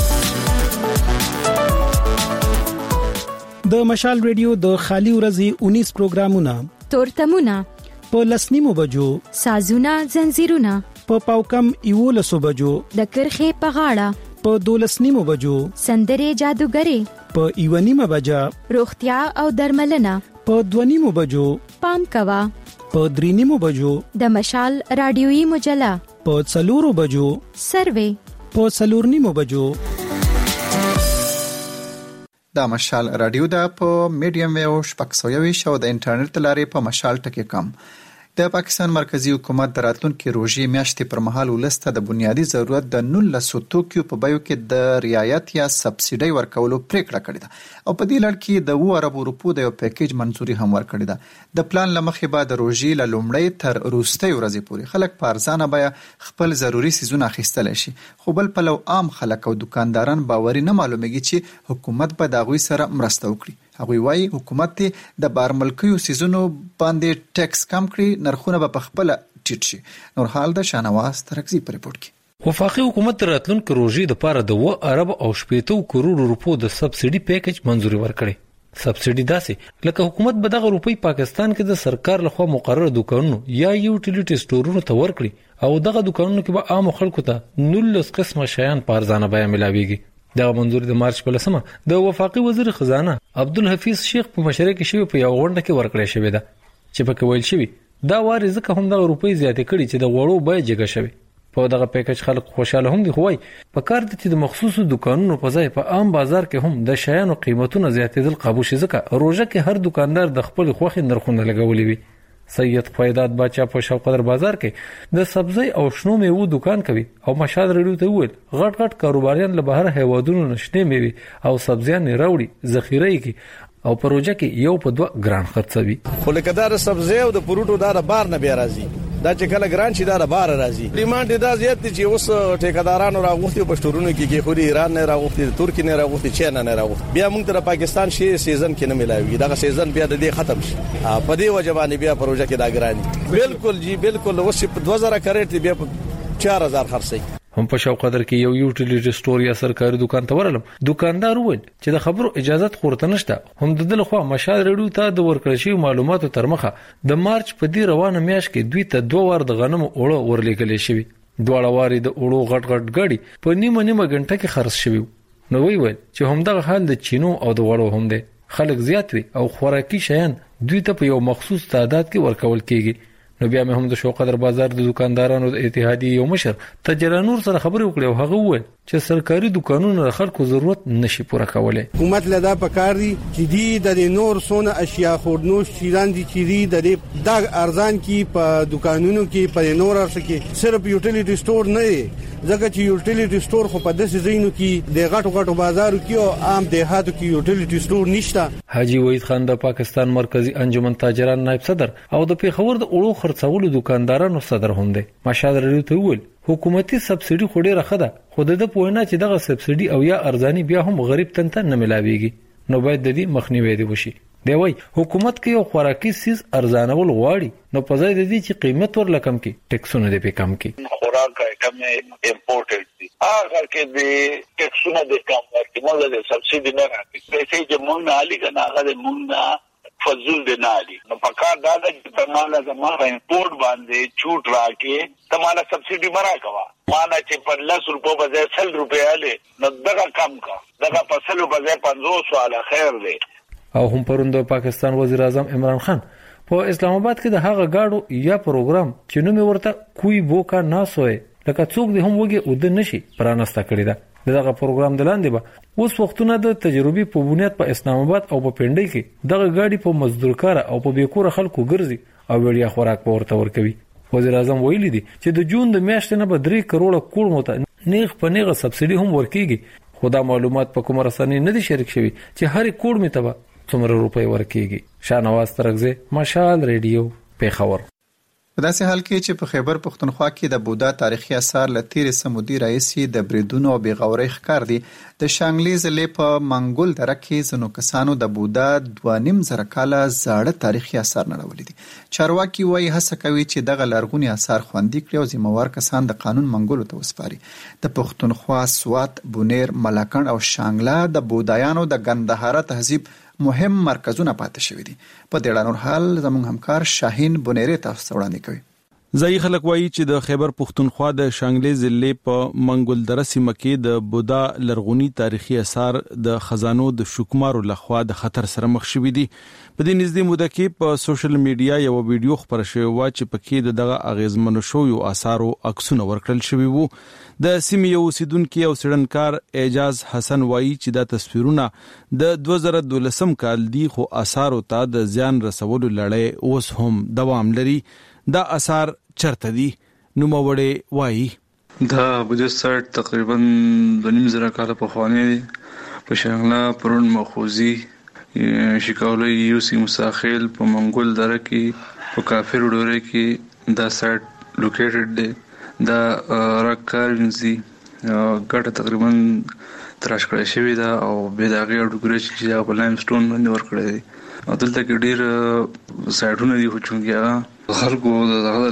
د مشال ریډیو د خالي ورځې انیس پروګرامونه تورتمونه په لسنیمو بجو سازونه زنجیرونه په پاوکم یولسو بجو د کرخې په غاړه په دولسنیمو بجو سندري جادوګری په ایونیمه بجا روغتیا او درملنه په دونیمو بجو پام کوا په درینیمو بجو د مشال رادیویی مجله په څلورو بجو سروي په څلورنیمو بجو. دا مشال رادیو دا په میډیم ویو شپږ سوه یوویشت او د انټرنیټ لارې په مشال ټکی کم د پاکستان مرکزی حکومت د راتلونکي روژې میاشتې پر مهال ولسته د بنیادي ضرورت د نولسو توکیو په بیو کې د رعایت یا سبسیډي ورکولو پریکړه کړې ده او په دې لړ کې د اوه اربو روپو د یو پیکیج منځوري هم ورکړې ده. د پلان له مخې به د روژې له لومړۍ تر وروستۍ ورځې پورې خلک په ارزانه بیه خپل ضروري څیزونه اخیستلی شي، خو بل پلو عام خلک او دکانداران باوري نه معلومیږي چې حکومت به د هغوی سره مرسته وکړي. هغوی وایي حکومت د بار ملکیو څیزونو باندې ټیکس کم کړي، نرخونه به په خپله ټیټ شي. نور حال د شاهنواز ترکزي په ریپورت کې. وفاقي حکومت راتلونکي روژې دپاره د اوه ارب او شپېته کروړو روپو د سبسیډي پیکیج منځوري ورکړی. سبسیډي داسې لکه حکومت به دغه روپۍ پاکستان کې د سرکار لخوا مقرره دکانونو یا یوټیلیټي سټورونو ته ورکړي او دغه دکانونو کې به عامو خلکو ته نولس قسمه شیان په ارزانه بیه ملاویږي. دغه منظوري د مارچ په لسمه د وفاقي وزیر خزانه عبدالحفیظ شیخ په مشرۍ کې شوی په یو غونډه کې ورکړی شوې ده چې پکې ویل شوي دا واري ځکه هم دغه روپۍ زیاتې کړي چې د غوړو بیه جګه شوې. په دغه پیکج خلک خوشاله هم دي، خو وایي په کار ده چې د مخصوصو دکانونو په ځای په عام بازار کې هم د شیانو قیمتونه زیاتېدل قابو شي، ځکه روژه کې هر دکاندار د خپل خوښې نرخونه لګولي وي. سید فیداد باچا په شوقدر بازار کې د سبزی او شنو میوو دکان کوي او مشال رډیو ته وویل غټ غټ کاروباریان له بهر هیوادونو نشنې میوې او سبزیان راوړي ذخیره یې او پروژه کې یو په دوه ګران خرڅوي. خو لکه دا سبزی او د فروټو دا بار نه بیا راځي، دا چې کله ګران شي دا بار راځي. ډیماند دا زیات دي چې اوس ټیکدارانو راغوښتي په سټورونو کې کې خوري ایران نه راغوښتي، ترکی نه راغوښتي، چین نه راغوښتي. بیا موږ ته پاکستان شي سیزن کې نه ملاوي، دا سیزن بیا د دې ختم شي. په دې وجه باندې بیا پروژه کې دا ګران بالکل جی بالکل اوس په دوه زره کریټ بیا په چار هزار خرڅي. هم په شوقدر کې یو یوټیلیټي سټور یا سرکاري دکان ته ورلم. دکاندار وویل چې د خبرو اجازه خورته نشته. هم د دل خو مشال رډیو ته د ورکړل شوی معلوماتو تر مخه د مارچ په دې روانه میاشت کې دوی ته دوه وار د غنمو اوړه ورلېږل شوی. دواړه واري د اوړو غټ غټ ګاډي په نیمه نیمه غنټه کې خرڅ شوی. نو وی ویل چې هم دغه حال د چینو او د وړو هم دی، خلک زیات وي او خوراکي شیان دوی ته په یو مخصوص تعداد کې ورکول کیږي. نو بیا مې هم د شوقدر بازار د دکاندارانو د اتحادیې یو مشر تجرانور سره خبرې وکړې او هغه وویل چې سرکاري دکانونو د خلکو ضرورت نشي پوره کولای. حکومت لدا پکار دي چې دی د نور سونه اشیاء خورنوش چیران دي چې دی د دغه ارزان کې په دکانونو کې په نور ارڅ کې صرف یوټیلیټي سٹور نه دی، ځکه چې یوټیلیټي سٹور خو په داسې ځایونو کې د غټو غټو بازارو کې او عام دیهاتو کې یوټیلیټي سٹور نشته. حاجی وحید خان د پاکستان مرکزی انجمن تاجران نائب صدر او د پیښور د اړو خرڅولو دکاندارانو صدر هم دی. مشال رډیو ته ویل حکومتي سبسیډي خو ډیره ښه ده، خو د پوهنه چې دغه سبسیډي او یا ارزاني بیا هم غریب تن ته نه ملاويږي، نو باید د دې مخنیوي دی وشي. دی وای حکومت کې یو خوراکي سیس ارزانول غواړي، نو په ځای د دې چې قیمت ورل کم کې ټیکسونه دې په کم کې خوراک آیټم امپورټډ دي هغه کې د ټیکسونه دې کم ورکړي، موږ د سبسیډي نه راکړي پیسې چې موږ نه علي کنه هغه موږ فضل دی نه علي. نو پکار دا چې تماله زموږ امپورټ باندې چوټ راکې تماله سبسیډي مرا کوا مانا چې په لس روپو بځای سل روپیا علي، نو دغه کم کا دغه په سلو بځای پنځوس والا خیر دی. او هم پروند پاکستان وزیر اعظم عمران خان په اسلام آباد کې د هغه گاډو یا پروګرام چې نوم ورته کوئی بوکا ناسوي لکه څوک دې هم وګي ود نشي پرانسته کړی دا. دغه پروګرام دلاندې به اوس وختونه د تجربي په بنیاد په اسلام آباد او په پنډۍ کې دغه گاډي په مزدورکار او په بیکور خلکو ګرځي او وړیا خوراک ورته ورکوي. وزیر اعظم ویلي دي چې د جون د میاشتې نه به درې کروڑه کور مته نیغ په نیغه سبسیډي هم ورکیږي، خو دا معلومات په کوم رسنۍ نه دي شریک شوي چې هر کور می ته څومره روپۍ ورکیږي. شاهنواز ترکزی، مشال ریډیو، پیښور. په داسې حال کې چې په خیبر پښتونخوا کې د بودا تاریخي آثار له تیرې سمودي راهیسې د بریدونو او بېغورۍ ښکار دي. د شانګلې ضلع په منګول دره کې ځینو کسانو د بودا دوه نیم زره کاله زاړه تاریخي آثار نړولي دي. چارواکي وایي هڅه کوي چې دغه لرغوني آثار خوندي کړي او ذمهوار کسان د قانون منګولو ته وسپاري. د پښتونخوا، سوات، بونیر، ملاکنډ او شانګله د بودایانو د ګندهاره تهذیب مهم مرکزونه پاتې شوي دي. په دې اړه نور حال زموږ همکار شاهین بونیری تاسو ته وړاندې کوي. ځایي خلک وایي چې د خیبر پښتونخوا د شانګلې ضلع په منګول دره سیمه کې د بودا لرغوني تاریخي آثار د خزانو د شکمارو لخوا د خطر سره مخ شوي دي. په دې نږدې موده کې په سوشل میډیا یو ویډیو خپره شوی و چې پکې دغه اغیزمنو شویو آثارو عکسونه ورکړل شوي وو. د سیمې یو اوسیدونکي او څېړنکار اعجاز حسن وایي چې دا تصویرونه د دوه زره دولسم کال دي، خو آثارو ته د زیان رسولو لړۍ اوس هم دوام لري. دا اثار چرته دي. نوموړی وایي دا بودیست سایټ تقریبا د نیم زره کاله پخوانی دی. په شانګله پرون مخوزي شکاولي یوسي مساخیل په منګول دره کې په کافر ډوره کې دا سایټ لوکیټډ دی. دا راکارنزي ګټه تقریبا تراش کړی شوی دا او به دا غي اډوګرچ چې هغه په لایم سټون باندې ور کړی دی. او دلته کې ډیر سایټونه دي خو چونګیا خلکو دغه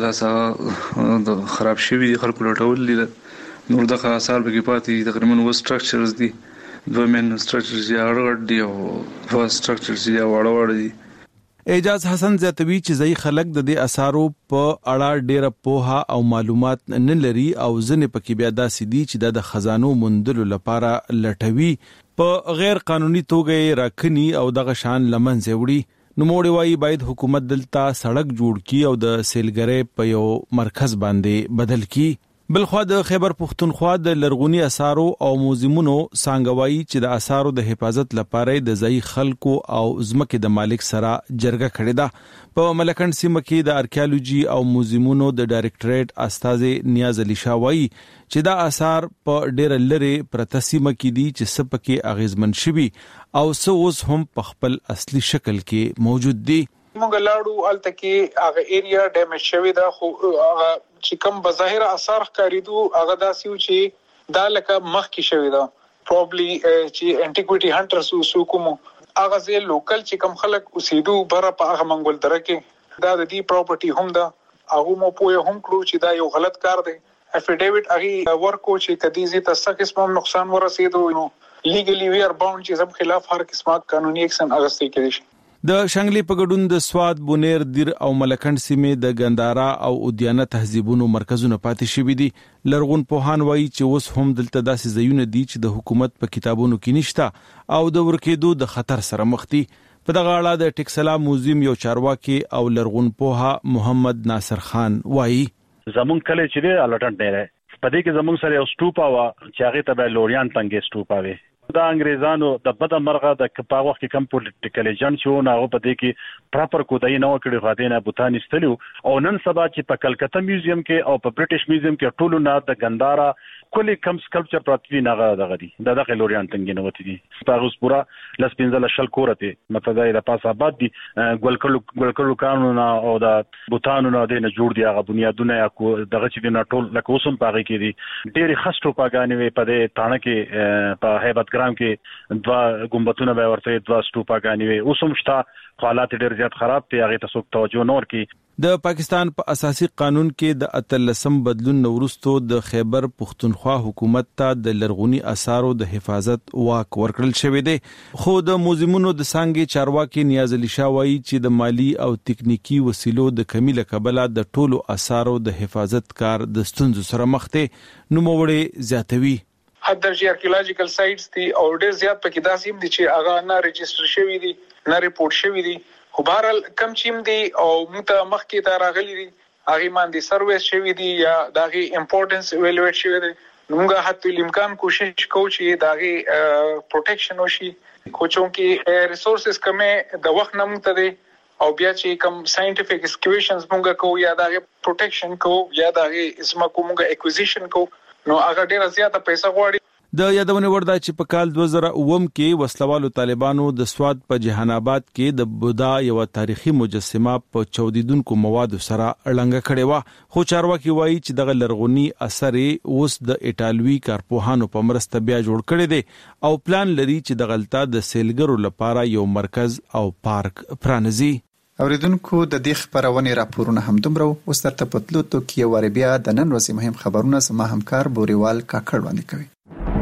لاسه د خراب شوی دي، خلکو لټول دي. نور دغه اثار به کې پاتې تقریبا و سټرکچرز دي، دوه مین سټرکچرز یا اړغړ دي او دوه سټرکچرز یا وړ وړ دي. اعجاز حسن زیاتوي چې ځای خلک د دې اثارو په اړه ډیره پوهه او معلومات نه لري او ځنې پکې بیا داسې دي چې د خزانو موندلو لپاره لټوي، په غیر قانوني توګه راکني او دغه شان لمنځه وړي. نوموړی وایي باید حکومت دلته سړک جوړ کړي او د سیلګرۍ په یو مرکز باندې بدل کړي. بلخوا د خیبر پختونخوا د لرغونی اثارو او موزیمونو څنګه چې د اثارو د حفاظت لپاره د ځای خلکو او ځمکې د مالک سره جرګه کړې ده. په ملکند سیمه کې د آرکیالوجي او موزیمونو د ډایریکټریټ استاد نیاز علي شاه وایي چې دا اثار په ډېر لری پرته سیمه کې دي چې سپکه اغیزمن شوي او څه اوس هم په خپل اصلي شکل کې موجود دي. موږ لاړو الته کې هغه ایریا ډیمیج شوی دا، خو هغه چې کوم بظاهر اثار ښکاریدو هغه داسې و چې دا لکه مخکې شوی دا پروبلی چې انټیکویټي هانټرز وسو کوم هغه ځای لوکل چې کوم خلک اوسېدو بره په هغه منګول دره کې دا د دې پراپرټي هم دا هغه مو پوهه هم کړو چې دا یو غلط کار دی. افیډیویټ هغه ورکو چې کدي زی تاسو قسم نقصان ورسېدو نو لیګلی وی ار باوند چې زم خلاف هر قسمه قانوني اکشن اغستې کېږي شي. د شنګلې په ګډون د سواد، بونیر، دیر او ملکند سیمې د ګندارا او اودیانه تهذیبونو مرکزونه پاتې شوي دي. لرغون پوهان وایي چې اوس هم دلته داسې ځایونه دي چې د حکومت په کتابونو کې نشته او د ورکېدو د خطر سره مخ دي. په دغه اړه د ټیکسلا موزیم یو چارواکي او لرغون پوها محمد ناصر خان وایي زمون کله چې دی الټنټ نه راځي په دې کې زمون سره یو سټوپا وا چې هغه ته به لوریان تنګې سټوپا وي. دا انګریزانو د بده مرغه د په وخت کې کم پولیټیکل ایجنټ شو نه هغه په دې کې پراپر کوډای نه وکړي غاډینه بوتان استلو او نن سبا چې په کلکته میوزیم کې او په برټش میوزیم کې ټولو نه د ګندارا کلی کم سکلپچر پراتی نه غا دي دا د لوریان تنګ نه وتی دي سپاغوس پورا لاس پنځل شل کورته مطلب د پاس آباد دي ګولکلو ګولکلو قانون او د بوتانو نه د جوړ دي هغه بنیادونه یا دغه چې نه ټول لکه اوسم پاږي کې دي ډېری خستو پاګانی په دې تانه کې په هیبت ګرام کې دوا ګمبتونه به ورته دوا سټو پاګانی اوسم شتا حالات ډېر زیات خراب دي هغه تاسو توجه نور کې. د پاکستان په اساسي قانون کې د اتلسم بدلون نورستو د خیبر پختونخوا حکومت ته د لرغونی اثارو د حفاظت واک ورکړل شوی دی، خو د موزیمونو د څنګه چارواکي نیاز علي شاه وایي چې د مالی او تکنیکی وسیلو د کمی له کبله د ټولو اثارو د حفاظت کار د ستونزو سره مخ دی. نوموړی زیاتوي حد درجه آرکیولوژیکل سایټس دي او ډېر زیات پکې داسې هم دي چې هغه نه ريجستر شوی دي نه ریپورت شوی دي، خو بهرحال کم چیم دي او موږ مخکې ته راغلي دي هغه باندې سرویس شوی دي یا دغه امپورټنس ایوالویټ شوی دي. موږ حتی الامکان کوشش کوو چې دغه پروټیکشن وشي، خو چونکې ریسورسز کمه د وخت نه موږ ته او بیا چې کوم ساينټیفیک اسکیویشنز موږ کوو یا دغه پروټیکشن کوو یا دغه اسمه کومه اکوزیشن کوو نو هغه ډیره زیاته پیسې غواړي. د یادونه وردا چې په کال دوه زره اووه کې وسلوالو طالبانو د سواد په جهان آباد کې د بودا یو تاریخي مجسمه په چودیدونکو مواد سره اړنګ کړي و، خو چارواکي وایي چې دغه لرغونی اثر اوس د ایټالوي کارپوهانو په مرسته بیا جوړ کړي دي او پلان لري چې د غلطه د سیلګرو لپاره یو مرکز او پارک پرانځي. اوریدونکو د دې خبرونه راپورونه هم دومره اوس ترته پتلو تو کې ور بیا د نن ورځې مهم خبرونه زما همکار بوريوال کاکړ باندې کوي.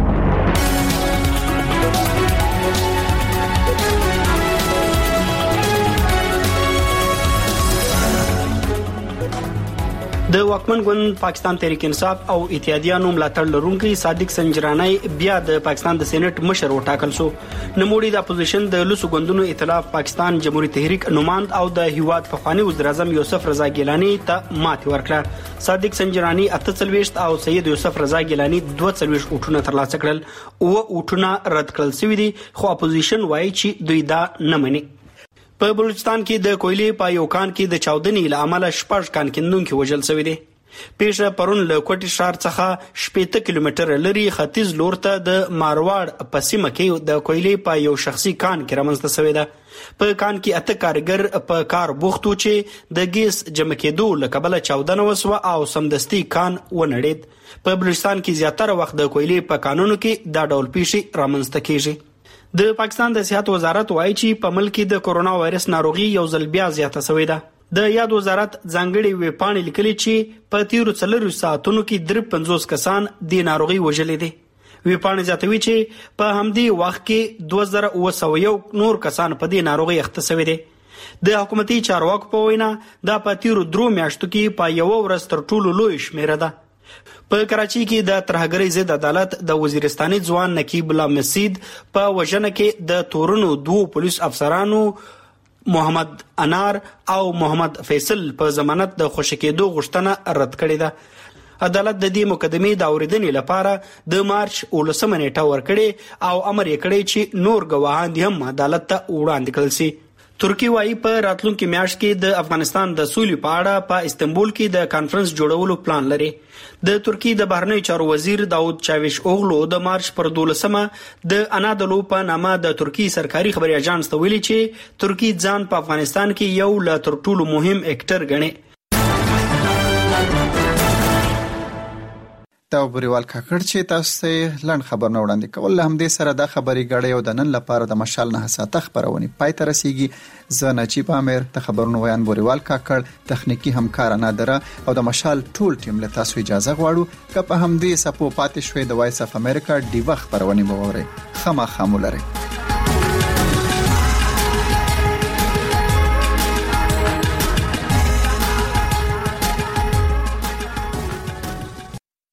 د واکمن ګوند پاکستان تحریک انصاف او اتحادیانو ملاتړ لرونکي صادق سنجرانی بیا د پاکستان د سېنات مشر وټاکل شو. نموړي د اپوزیشن د لوسو ګوندونو ائتلاف پاکستان جمهوریت تحریک نوماند او د هیواد پخوانی وزیر اعظم یوسف رضا ګیلانی ته ماتې ورکړه. صادق سنجرانی اته څلوېښت او سید یوسف رضا ګیلانی دوه څلوېښت اوټونه ترلاسه کړل او اوټونه رد کړل شوی دي، خو اپوزیشن وایي چې دوی دا نه مني. په بلوچستان کې د کویلې په یو کان کې د چاودنې له امله شپږ کان کیندونکي وژل شوي دي. پیښه پرون له کوټي ښار څخه شپږ کیلومتره لري ختیځ لور ته د مارواړ په سیمه کې د کویلې په یو شخصي کان کې رامنځته شوې ده. په کان کې اته کارګر په کار بوختو چې د ګیس جمع کېدو له کبله چاودنه وسوه او سمدستي کان ونړېد. په بلوچستان کې زیاتره وخت د کویلې په کانونو کې دا ډول پیښې رامنځته کیږي. د پاکستان د صحت وزارت وایي چې په ملک کې د کورونا وایرس ناروغي یو ځل بیا زیاته شوې ده. د یاد وزارت ځانګړي ویبپاڼې لیکلي چې په تیرو څلورو ساعتونو کې درې پنځوس کسان د ناروغي وژلي دي. ویبپاڼې زیاتوي چې په همدې وخت کې دوه زره اوه سوه یو نور کسان په دې ناروغي اخته شوي دي. د حکومتي چارواکو په وینا دا په تیرو درو میاشتو کې په یوه ورځ تر ټولو لوی شمیره ده. په کراچي کې د ترهګرۍ ضد عدالت د وزیرستاني ځوان نقیب الله مسید په وژنه کې د تورنو دوو پولیس افسرانو محمد انار او محمد فیصل په ضمانت د خوشی کېدو غوښتنه رد کړې ده. عدالت د دې مقدمې د اوریدنې لپاره د مارچ اوولسمه نیټه ورکړې او امر یې کړی چې نور ګواهان هم عدالت ته وړاندې کړل شي. ترکی وايي په راتلونکي میاشت کې د افغانستان د سولې په اړه په استنبول کې د کانفرنس جوړولو پلان لري. د ترکی د بهرنیو چارو وزیر داود چاوش اوغلو د مارچ پر دولسمه د انادولو په نامه د ترکی سرکاري خبري اژانس ته ویلي چې ترکی ځان په افغانستان کې یو له تر ټولو مهم اکټر ګڼي. دا بریوال کاکړ چې تاسو ته لنډ خبرونه وړاندې کول. له همدې سره د خبري غړې او د نن لپاره د مشال نه حساته خبرونه پای ته رسیږي. زه نجیب امیر د خبرونو ویان بریوال کاکړ تخنیکی همکار نادره او د مشال ټول ټیم له تاسو اجازه غواړو که په همدې سپو پاتې شوي د وایس اف امریکا دی وخت خبرونه مو وره خامخا مولره.